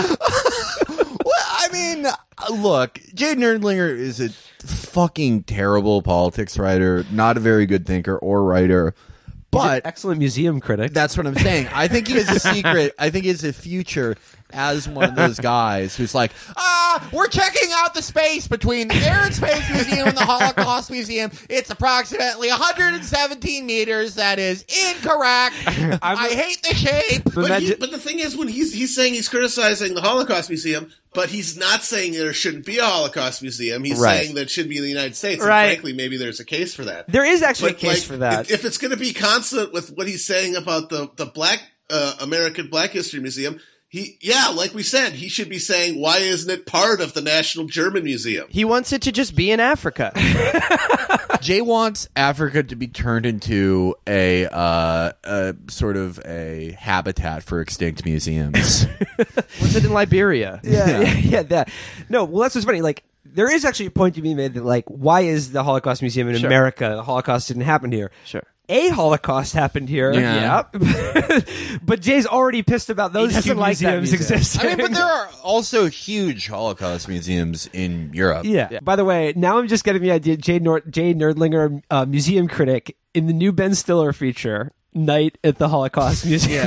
Well, I mean, look, Jay Nerdlinger is a fucking terrible politics writer, not a very good thinker or writer. But excellent museum critic. That's what I'm saying. I think he has a secret. I think he has a future as one of those guys who's like, we're checking out the space between the Air and Space Museum and the Holocaust Museum. It's approximately 117 meters. That is incorrect. I hate the shape. But the thing is, when he's saying he's criticizing the Holocaust Museum, but he's not saying there shouldn't be a Holocaust Museum. He's saying that it should be in the United States. And frankly, maybe there's a case for that. There is actually a case for that. If it's going to be consonant with what he's saying about the Black American Black History Museum, like we said, he should be saying, why isn't it part of the National German Museum? He wants it to just be in Africa. Jay wants Africa to be turned into a sort of a habitat for extinct museums. What's it in Liberia? Yeah, that. No, well, that's what's funny. Like, there is actually a point to be made that, like, why is the Holocaust Museum in America? The Holocaust didn't happen here. Sure. A Holocaust happened here. Yeah. But Jay's already pissed about those two museums existing. I mean, but there are also huge Holocaust museums in Europe. Yeah. By the way, now I'm just getting the idea. Jay Nerdlinger, museum critic, in the new Ben Stiller feature, Night at the Holocaust Museum.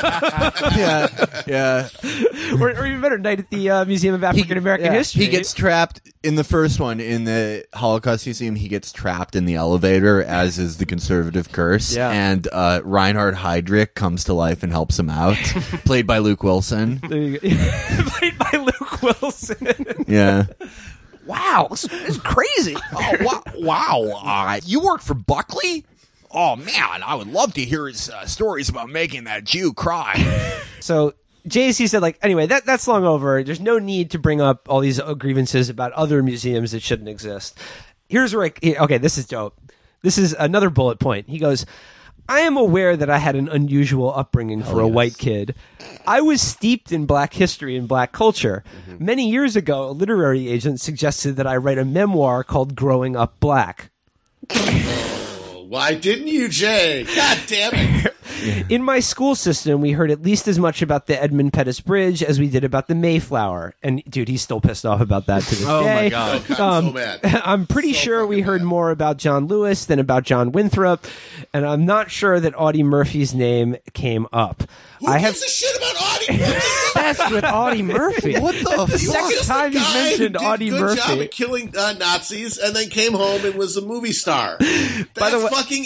Yeah. Or even better, Night at the Museum of African American History. He gets trapped in the first one in the Holocaust Museum. He gets trapped in the elevator, as is the conservative curse. Yeah. And Reinhard Heydrich comes to life and helps him out, played by Luke Wilson. Played by Luke Wilson. Yeah. Wow, this is crazy. Wow. You work for Buckley? Oh, man, I would love to hear his stories about making that Jew cry. So JC said, like, anyway, that's long over. There's no need to bring up all these grievances about other museums that shouldn't exist. Here's where okay, this is dope. This is another bullet point. He goes, I am aware that I had an unusual upbringing for a white kid. I was steeped in Black history and Black culture. Mm-hmm. Many years ago, a literary agent suggested that I write a memoir called Growing Up Black. Why didn't you, Jay? God damn it. In my school system, we heard at least as much about the Edmund Pettus Bridge as we did about the Mayflower. And, dude, he's still pissed off about that to this Oh, day. my God. I'm so mad. I'm pretty sure we heard more about John Lewis than about John Winthrop, and I'm not sure that Audie Murphy's name came up. Who gives a shit about Audie Murphy? Obsessed with Audie Murphy. What the Second fuck? time he's mentioned Audie Good Murphy. job at killing Nazis, and then came home and was a movie star. That's the way- fucking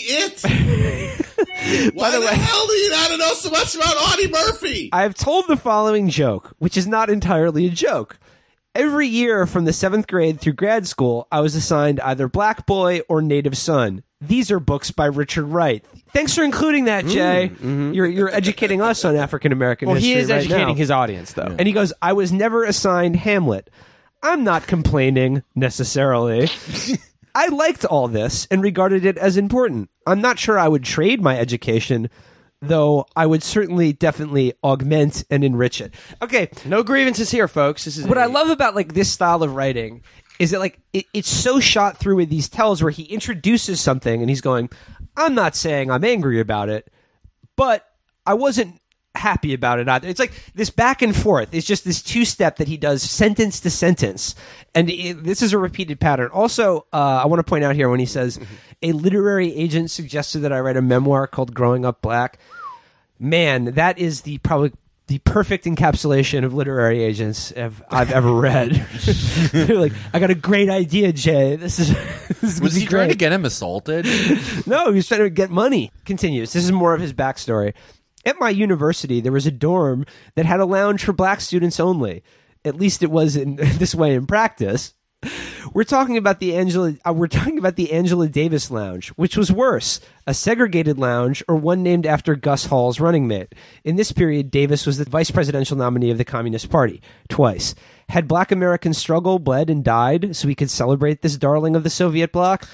it. Why the hell do you not know so much about Audie Murphy? I have told the following joke, which is not entirely a joke. Every year from the 7th grade through grad school, I was assigned either Black Boy or Native Son. These are books by Richard Wright. Thanks for including that, Jay. You're educating us on African American Well, history he is right educating now. his audience, though. And he goes, I was never assigned Hamlet. I'm not complaining, necessarily. I liked all this and regarded it as important. I'm not sure I would trade my education, though I would certainly, definitely augment and enrich it. Okay, No grievances here, folks. This is what I love about like this style of writing is that like it's so shot through with these tells where he introduces something and he's going, I'm not saying I'm angry about it, but I wasn't happy about it either. It's like this back and forth. It's just this two-step that he does sentence to sentence. And this is a repeated pattern. Also, I want to point out here when he says, a literary agent suggested that I write a memoir called Growing Up Black. Man, that is probably the perfect encapsulation of literary agents I've ever read. They're like, I got a great idea, Jay. This is gonna Was be he trying to great." get him assaulted? No, he was trying to get money. Continues. This is more of his backstory. At my university, there was a dorm that had a lounge for black students only. At least it was in this way in practice. We're talking about the Angela Davis Lounge, which was worse, a segregated lounge or one named after Gus Hall's running mate. In this period, Davis was the vice presidential nominee of the Communist Party, twice. Had black Americans struggled, bled, and died so we could celebrate this darling of the Soviet bloc?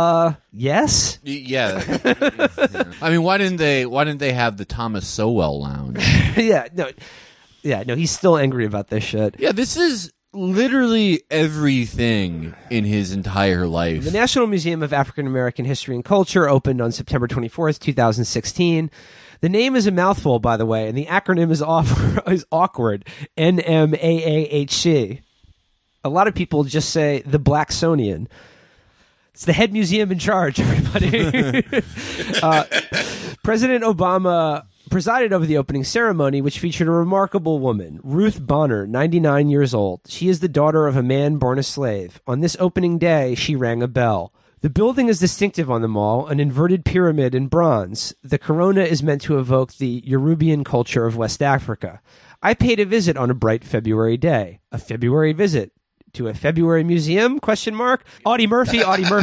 Yes. Yeah. I mean, why didn't they have the Thomas Sowell Lounge? No, he's still angry about this shit. Yeah, this is literally everything in his entire life. The National Museum of African American History and Culture opened on September 24th, 2016. The name is a mouthful, by the way, and the acronym is awkward. NMAAHC. A lot of people just say the Blacksonian. It's the head museum in charge, everybody. President Obama presided over the opening ceremony, which featured a remarkable woman, Ruth Bonner, 99 years old. She is the daughter of a man born a slave. On this opening day, she rang a bell. The building is distinctive on the mall, an inverted pyramid in bronze. The corona is meant to evoke the Yorubian culture of West Africa. I paid a visit on a bright February day. A February visit to a February museum? ? Audie Murphy,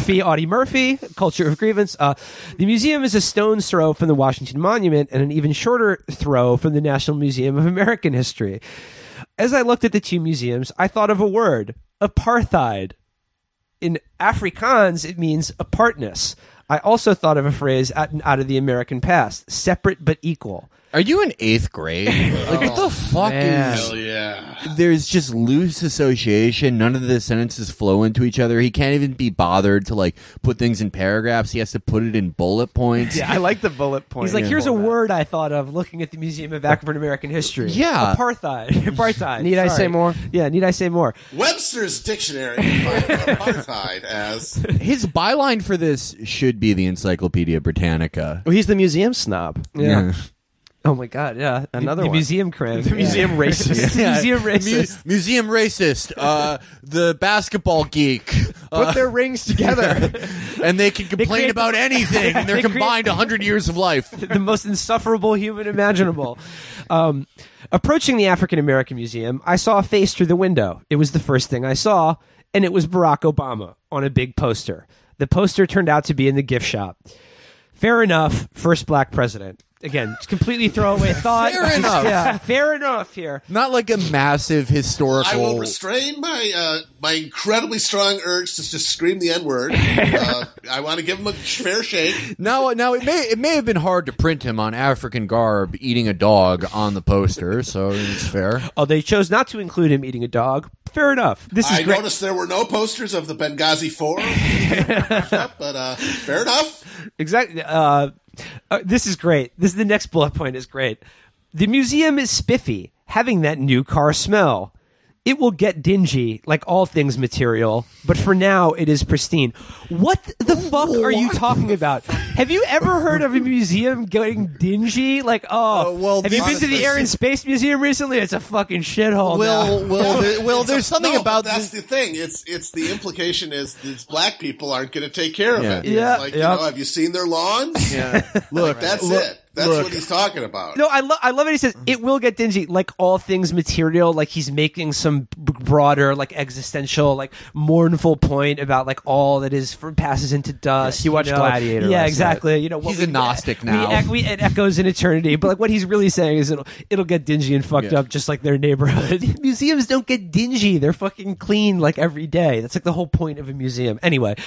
culture of grievance. The museum is a stone's throw from the Washington Monument and an even shorter throw from the National Museum of American History. As I looked at the two museums, I thought of a word, apartheid. In Afrikaans, it means apartness. I also thought of a phrase out of the American past, separate but equal. Are you in 8th grade? Like, what the fuck is... Hell yeah. There's just loose association. None of the sentences flow into each other. He can't even be bothered to, like, put things in paragraphs. He has to put it in bullet points. Yeah, I like the bullet point. He's like, here's a word I thought of looking at the Museum of African American History. Yeah. Apartheid. Need I say more? Yeah, need I say more? Webster's dictionary defines apartheid as His byline for this should be the Encyclopedia Britannica. Well, he's the museum snob. Yeah. Oh my God, yeah. Another the one. museum crank. The museum racist. The museum racist. Museum racist. The basketball geek. Put their rings together. And they can complain create- about anything, and they're They create- combined 100 years of life. The most insufferable human imaginable. Approaching the African American Museum, I saw a face through the window. It was the first thing I saw, and it was Barack Obama on a big poster. The poster turned out to be in the gift shop. Fair enough, first black president. Again, it's completely throwaway thought. Fair enough. Yeah, fair enough here. Not like a massive historical... I will restrain my my incredibly strong urge to just scream the N-word. I want to give him a fair shake. Now it may have been hard to print him on African garb eating a dog on the poster, so it's fair. Oh, they chose not to include him eating a dog. Fair enough. This is I great. noticed there were no posters of the Benghazi Four, but fair enough. Exactly. This is great. The next bullet point is great. The museum is spiffy, having that new car smell. It will get dingy, like all things material, but for now it is pristine. What the fuck are you talking about? Have you ever heard of a museum getting dingy? Like, have you been to the Air and Space Museum recently? It's a fucking shithole. Well, there's something about that's the thing. It's the implication is these black people aren't going to take care of it. Yeah. Like, have you seen their lawns? Yeah. Look, that's it. That's what he's talking about. No, I love it. He says it will get dingy, like all things material. Like he's making some broader, like existential, like mournful point about like all that is passes into dust. He watched Gladiator. Yeah, last exactly. night. You know, he's a Gnostic now. It echoes in eternity. But like what he's really saying is it'll get dingy and fucked up, just like their neighborhood. Museums don't get dingy; they're fucking clean like every day. That's like the whole point of a museum. Anyway,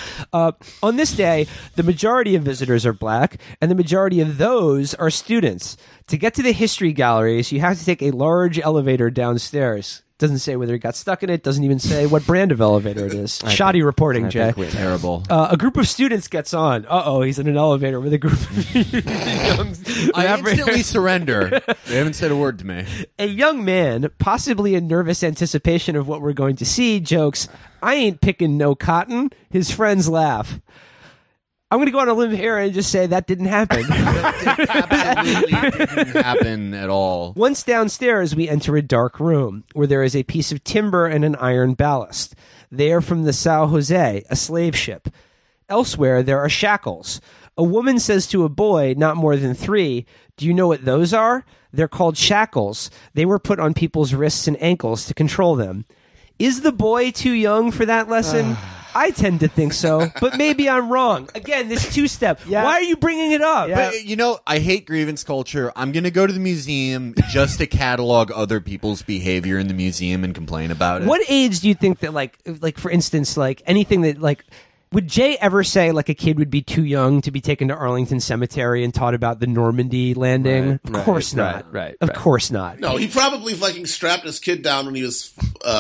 on this day, the majority of visitors are black, and the majority of those are students. To get to the history galleries, you have to take a large elevator downstairs. Doesn't say whether he got stuck in it. Doesn't even say what brand of elevator it is. Shoddy reporting, Jay. Terrible. A group of students gets on. He's in an elevator with a group of young... I instantly surrender. They haven't said a word to me. A young man, possibly in nervous anticipation of what we're going to see, jokes, "I ain't picking no cotton." His friends laugh. I'm going to go on a limb here and just say that didn't happen. It absolutely didn't happen at all. Once downstairs, we enter a dark room where there is a piece of timber and an iron ballast. They are from the São José, a slave ship. Elsewhere, there are shackles. A woman says to a boy, not more than 3, "Do you know what those are? They're called shackles. They were put on people's wrists and ankles to control them." Is the boy too young for that lesson? I tend to think so, but maybe I'm wrong. Again, this two-step. Yeah. Why are you bringing it up? Yeah. But, I hate grievance culture. I'm going to go to the museum just to catalog other people's behavior in the museum and complain about it. What age do you think that, like for instance, like anything that, like, would Jay ever say, like, a kid would be too young to be taken to Arlington Cemetery and taught about the Normandy landing? Of course not. Right. Of course not. No, he probably fucking strapped his kid down when he was,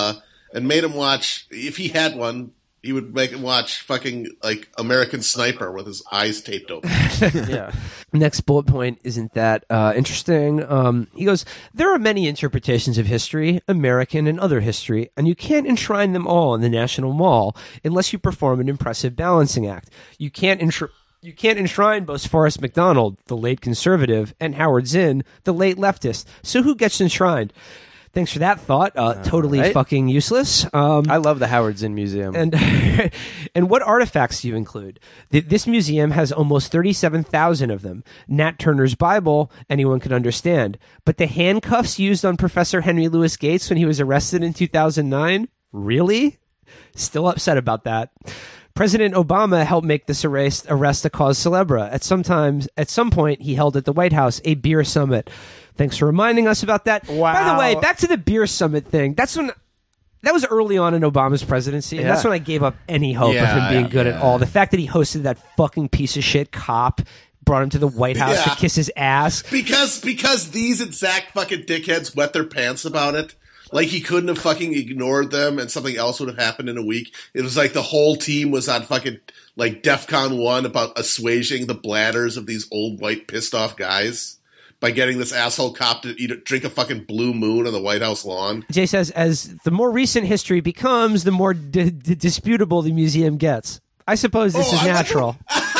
and made him watch, if he had one, he would make him watch fucking, like, American Sniper with his eyes taped open. Yeah. Next bullet point isn't that interesting. He goes, "There are many interpretations of history, American and other history, and you can't enshrine them all in the National Mall unless you perform an impressive balancing act. You can't enshrine both Forrest McDonald, the late conservative, and Howard Zinn, the late leftist. So who gets enshrined?" Thanks for that thought. Totally right. fucking useless. I love the Howard Zinn Museum. And and what artifacts do you include? This museum has almost 37,000 of them. Nat Turner's Bible, anyone could understand. But the handcuffs used on Professor Henry Louis Gates when he was arrested in 2009? Really? Still upset about that. President Obama helped make this arrest a cause célèbre. At some point, he held at the White House a beer summit. Thanks for reminding us about that. Wow. By the way, back to the beer summit thing. That was early on in Obama's presidency, and that's when I gave up any hope of him being good at all. The fact that he hosted that fucking piece of shit cop, brought him to the White House to kiss his ass. Because these exact fucking dickheads wet their pants about it. Like, he couldn't have fucking ignored them and something else would have happened in a week. It was like the whole team was on fucking, like, DEFCON 1 about assuaging the bladders of these old white pissed off guys by getting this asshole cop to drink a fucking Blue Moon on the White House lawn. Jay says, as the more recent history becomes, the more disputable the museum gets. I suppose this is natural.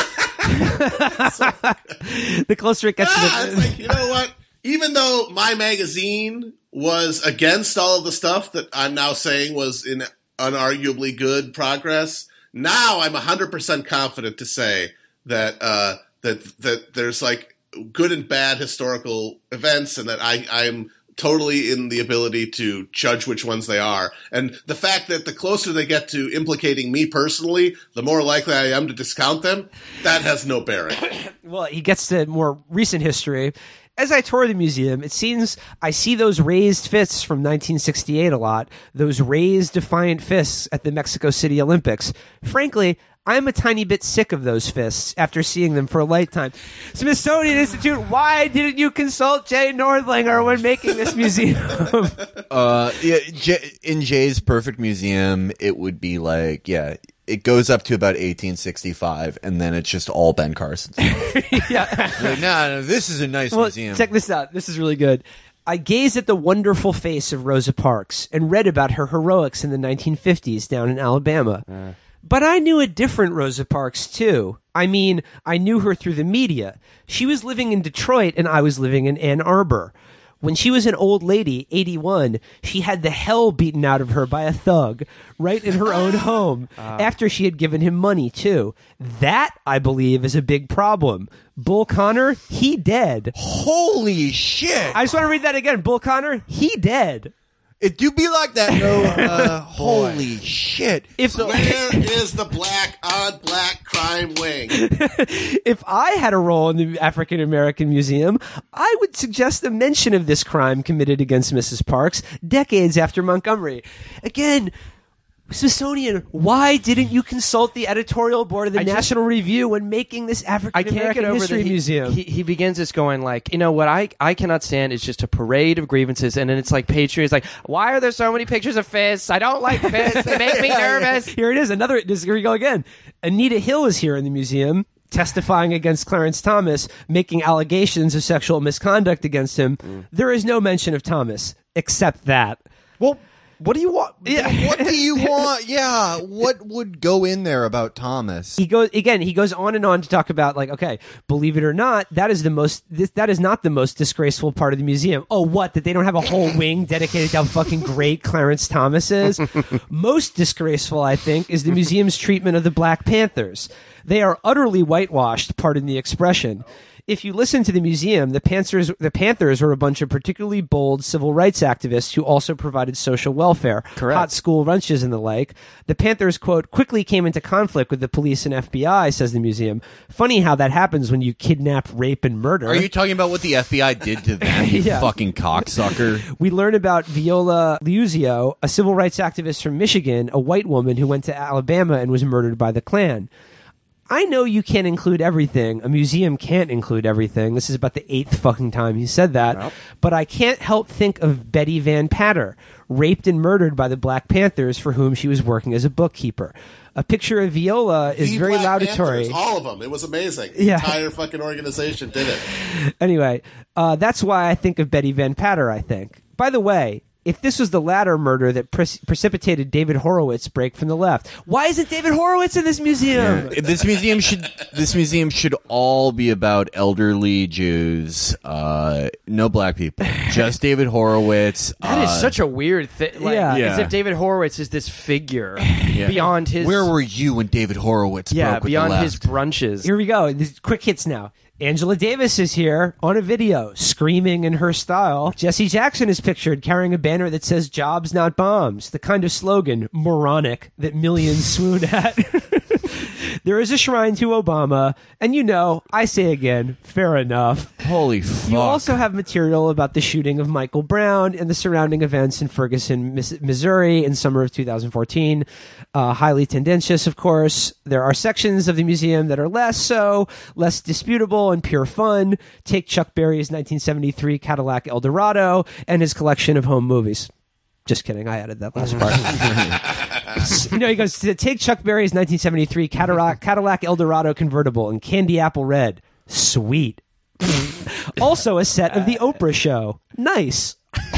The closer it gets to the... It's like, you know what? Even though my magazine was against all of the stuff that I'm now saying was in unarguably good progress, now I'm 100% confident to say that that there's like good and bad historical events, and that I'm totally in the ability to judge which ones they are. And the fact that the closer they get to implicating me personally, the more likely I am to discount them, that has no bearing. Well, he gets to more recent history. As I tour the museum, it seems I see those raised fists from 1968 a lot, those raised defiant fists at the Mexico City Olympics. Frankly, I'm a tiny bit sick of those fists after seeing them for a lifetime. Smithsonian Institute, why didn't you consult Jay Nordlinger when making this museum? In Jay's perfect museum, it would be like, it goes up to about 1865, and then it's just all Ben Carson stuff. Yeah. Like, no, this is a nice museum. Check this out. This is really good. I gazed at the wonderful face of Rosa Parks and read about her heroics in the 1950s down in Alabama. But I knew a different Rosa Parks, too. I mean, I knew her through the media. She was living in Detroit, and I was living in Ann Arbor. When she was an old lady, 81, she had the hell beaten out of her by a thug right in her own home after she had given him money, too. That, I believe, is a big problem. Bull Connor, he dead. Holy shit! I just want to read that again. Bull Connor, he dead. It do be like that, no? Holy shit! Where is the black on black crime wing? If I had a role in the African American Museum, I would suggest the mention of this crime committed against Mrs. Parks decades after Montgomery. Again, Smithsonian, why didn't you consult the editorial board of the National Review when making this African American History Museum? He begins this going like, you know, what I cannot stand is just a parade of grievances, and then it's like Patriots, like, why are there so many pictures of fists? I don't like fists. They make me nervous. Here it is. Here we go again. Anita Hill is here in the museum, testifying against Clarence Thomas, making allegations of sexual misconduct against him. There is no mention of Thomas, except that. Well, what do you want? Yeah. What do you want? Yeah. What would go in there about Thomas? He goes on and on to talk about, like, okay, believe it or not, that is not the most disgraceful part of the museum. Oh, what? That they don't have a whole wing dedicated to how fucking great Clarence Thomas is? Most disgraceful, I think, is the museum's treatment of the Black Panthers. They are utterly whitewashed, pardon the expression. If you listen to the museum, the Panthers were a bunch of particularly bold civil rights activists who also provided social welfare, hot school lunches and the like. The Panthers, quote, quickly came into conflict with the police and FBI, says the museum. Funny how that happens when you kidnap, rape, and murder. Are you talking about what the FBI did to them, you fucking cocksucker? We learn about Viola Liuzio, a civil rights activist from Michigan, a white woman who went to Alabama and was murdered by the Klan. I know you can't include everything. A museum can't include everything. This is about the 8th fucking time he said that. Nope. But I can't help think of Betty Van Patter, raped and murdered by the Black Panthers for whom she was working as a bookkeeper. A picture of Viola is very laudatory. Panthers, all of them. It was amazing. The entire fucking organization did it. Anyway, that's why I think of Betty Van Patter, I think. By the way, if this was the latter murder that precipitated David Horowitz break from the left, why isn't David Horowitz in this museum? Yeah. This museum should all be about elderly Jews, no black people, just David Horowitz. That is such a weird thing. As if David Horowitz is this figure beyond his. Where were you when David Horowitz broke with beyond the left? his brunches? Here we go. These quick hits now. Angela Davis is here on a video, screaming in her style. Jesse Jackson is pictured carrying a banner that says "Jobs, not bombs," the kind of slogan, moronic, that millions swoon at. There is a shrine to Obama, and I say again, fair enough. Holy fuck. You also have material about the shooting of Michael Brown and the surrounding events in Ferguson, Missouri in summer of 2014. Highly tendentious, of course. There are sections of the museum that are less disputable and pure fun. Take Chuck Berry's 1973 Cadillac Eldorado and his collection of home movies. Just kidding. I added that last part. He goes to take Chuck Berry's 1973 Cadillac Eldorado convertible in candy apple red. Sweet. Also a set of the Oprah show. Nice.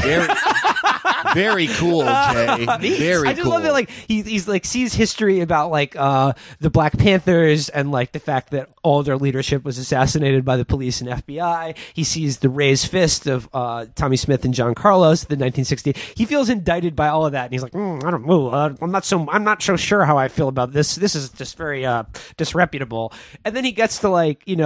Very cool, Jay. Very cool. I just love that, he's sees history about the Black Panthers and the fact that all their leadership was assassinated by the police and FBI. He sees the raised fist of Tommy Smith and John Carlos, the 1960s. He feels indicted by all of that, and he's like, I don't know, I'm not so sure how I feel about this. This is just very disreputable. And then he gets to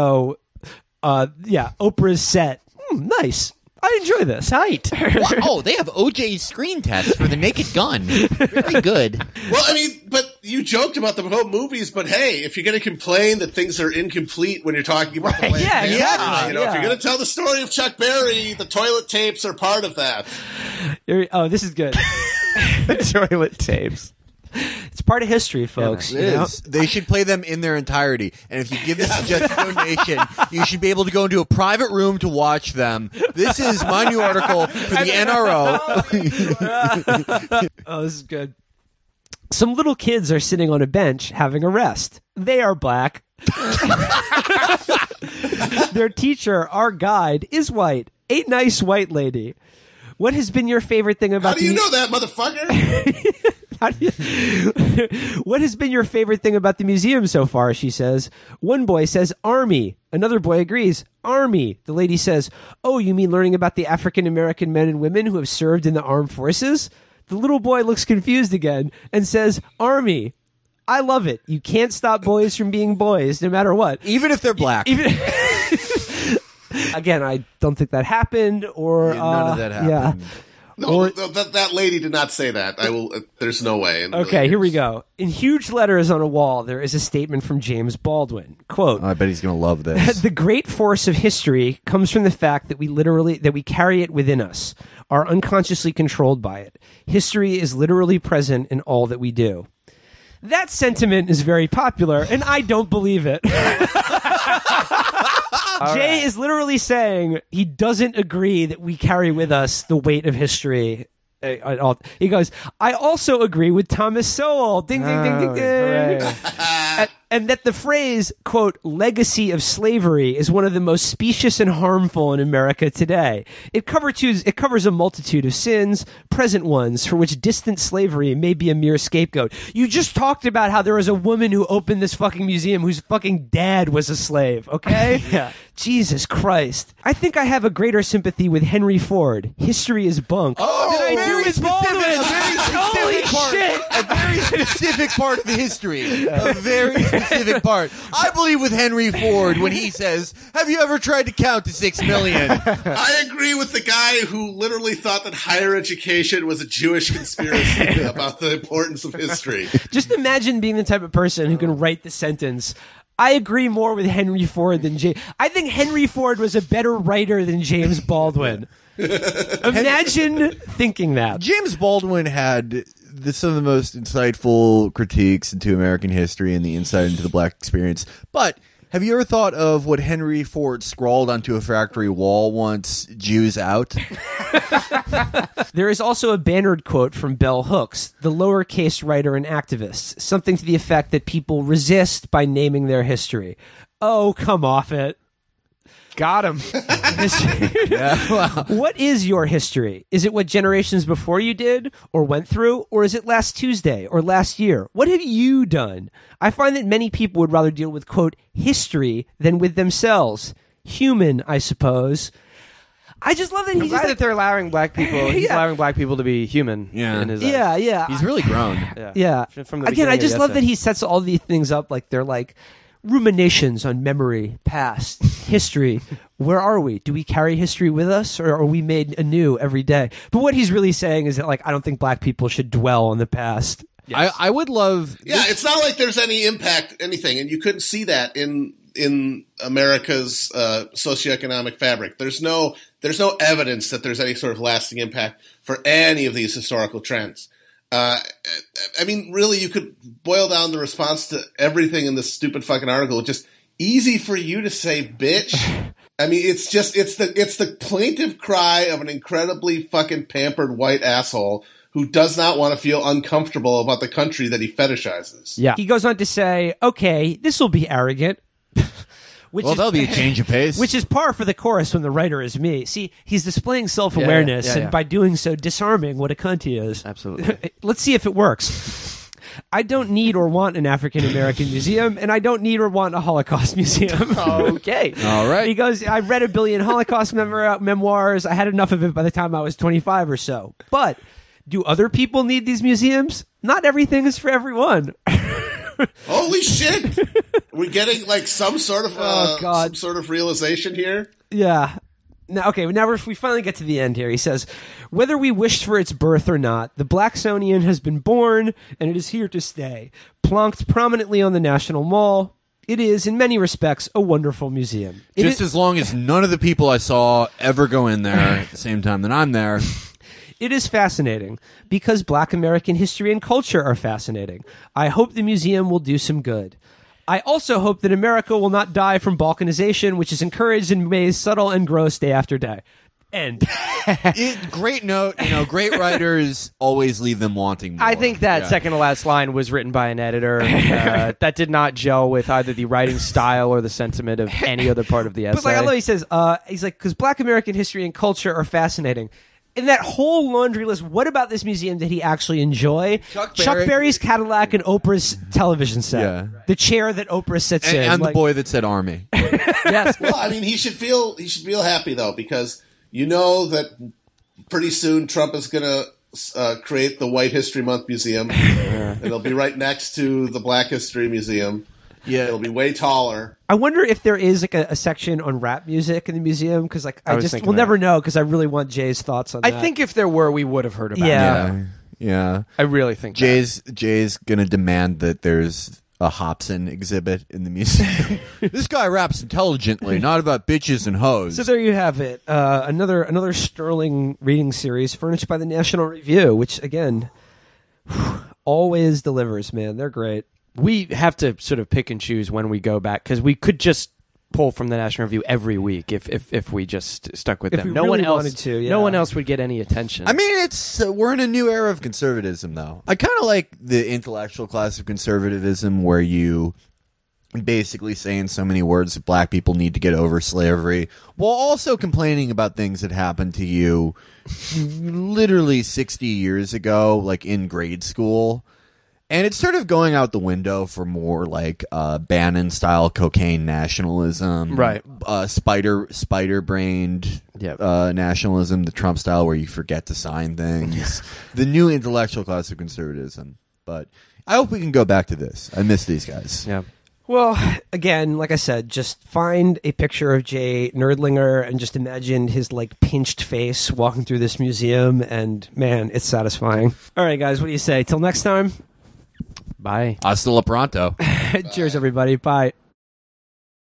Oprah's set. Nice. I enjoy this. Tight. Oh, they have OJ's screen test for the Naked Gun. Very good. Well, I mean, but you joked about the home movies, but hey, if you're going to complain that things are incomplete when you're talking about the Black Panthers, if you're going to tell the story of Chuck Berry, the toilet tapes are part of that. Oh, this is good. The toilet tapes. It's part of history, folks. It is. They should play them in their entirety. And if you give this suggested donation, you should be able to go into a private room to watch them. This is my new article for the NRO. Oh, this is good. Some little kids are sitting on a bench having a rest. They are black. Their teacher, our guide, is white. A nice white lady. What has been your favorite thing about How do you know that, motherfucker? What has been your favorite thing about the museum so far, she says. One boy says, Army. Another boy agrees, Army. The lady says, oh, you mean learning about the African-American men and women who have served in the armed forces? The little boy looks confused again and says, Army. I love it. You can't stop boys from being boys, no matter what. Even if they're black. Again, I don't think that happened, or None of that happened. Yeah. No, that lady did not say that. I will. There's no way. Okay, here we go. In huge letters on a wall, there is a statement from James Baldwin. Quote, I bet he's going to love this. The great force of history comes from the fact that we carry it within us, are unconsciously controlled by it. History is literally present in all that we do. That sentiment is very popular, and I don't believe it. Jay is literally saying he doesn't agree that we carry with us the weight of history. He goes, I also agree with Thomas Sowell. Ding, ding, ding, ding, ding. And that the phrase, quote, legacy of slavery is one of the most specious and harmful in America today. It covers a multitude of sins, present ones, for which distant slavery may be a mere scapegoat. You just talked about how there was a woman who opened this fucking museum whose fucking dad was a slave, okay? Yeah. Jesus Christ. I think I have a greater sympathy with Henry Ford. History is bunk. Oh, than I do very with specific, Baldwin. a very Holy specific part, shit. a very specific part of the history. A very specific part. I believe with Henry Ford when he says, have you ever tried to count to 6 million? I agree with the guy who literally thought that higher education was a Jewish conspiracy about the importance of history. Just imagine being the type of person who can write the sentence, I agree more with Henry Ford than James. I think Henry Ford was a better writer than James Baldwin. Imagine thinking that. James Baldwin had some of the most insightful critiques into American history and the insight into the black experience. But have you ever thought of what Henry Ford scrawled onto a factory wall once, Jews out? There is also a bannered quote from Bell Hooks, the lowercase writer and activist, something to the effect that people resist by naming their history. Oh, come off it. Got him. Yeah, well. What is your history? Is it what generations before you did or went through? Or is it last Tuesday or last year? What have you done? I find that many people would rather deal with, quote, history than with themselves. Human, I suppose. I just love that I'm he's glad just that they're allowing black people. He's Yeah. allowing black people to be human. Yeah. In his eyes. yeah. He's really grown. Yeah. From the Again, I beginning just of love the that essay. he sets all these things up like they're like ruminations on memory, past, history. Where are we? Do we carry history with us, or are we made anew every day? But what he's really saying is that, like, I don't think black people should dwell on the past. I would love... Yeah, it's not like there's any impact, anything, and you couldn't see that in America's socioeconomic fabric. There's no evidence that there's any sort of lasting impact for any of these historical trends. I mean, really, you could boil down the response to everything in this stupid fucking article. Just easy for you to say, bitch. I mean, it's the plaintive cry of an incredibly fucking pampered white asshole who does not want to feel uncomfortable about the country that he fetishizes. Yeah. He goes on to say, okay, this will be arrogant. Well, that'll be a change of pace. Which is par for the course when the writer is me. See, he's displaying self-awareness Yeah. and by doing so disarming what a cunt he is. Absolutely. Let's see if it works. I don't need or want an African-American museum, and I don't need or want a Holocaust museum. Okay. All right. He goes, I read a billion Holocaust memoirs. I had enough of it by the time I was 25 or so. But do other people need these museums? Not everything is for everyone. Holy shit! We're getting like some sort of Oh, God. some sort of realization here. Yeah. Now, okay, now we finally get to the end here. He says, whether we wished for its birth or not, the Blacksonian has been born, and it is here to stay. Plonked prominently on the National Mall, it is, in many respects, a wonderful museum. Just as long as none of the people I saw ever go in there at the same time that I'm there. It is fascinating, because Black American history and culture are fascinating. I hope the museum will do some good. I also hope that America will not die from balkanization, which is encouraged and made subtle and gross day after day. End. Great note. Great writers always leave them wanting more. I think that second to last line was written by an editor that did not gel with either the writing style or the sentiment of any other part of the essay. But I love he says, he's like, because Black American history and culture are fascinating. In that whole laundry list, what about this museum did he actually enjoy? Chuck Berry's Cadillac and Oprah's television set. Yeah. The chair that Oprah sits in. And the boy that said Army. Yes. Well, I mean, he should feel happy though, because you know that pretty soon Trump is going to create the White History Month Museum. It'll be right next to the Black History Museum. Yeah, it'll be way taller. I wonder if there is like a section on rap music in the museum, because we'll never know, because I really want Jay's thoughts on that. I think if there were, we would have heard about it. Yeah. I really think Jay's gonna demand that there's a Hobson exhibit in the museum. This guy raps intelligently, not about bitches and hoes. So there you have it. Another sterling reading series furnished by the National Review, which again always delivers. Man, they're great. We have to sort of pick and choose when we go back, because we could just pull from the National Review every week if we just stuck with them. No one else would get any attention. I mean, we're in a new era of conservatism, though. I kind of like the intellectual class of conservatism, where you basically say in so many words that black people need to get over slavery, while also complaining about things that happened to you literally 60 years ago, like in grade school. And it's sort of going out the window for more like Bannon-style cocaine nationalism, right? Spider-brained nationalism, the Trump style, where you forget to sign things. The new intellectual class of conservatism. But I hope we can go back to this. I miss these guys. Yeah. Well, again, like I said, just find a picture of Jay Nerdlinger and just imagine his like pinched face walking through this museum, and man, it's satisfying. All right, guys, what do you say? Till next time. Bye. Hasta la pronto. Cheers, everybody. Bye.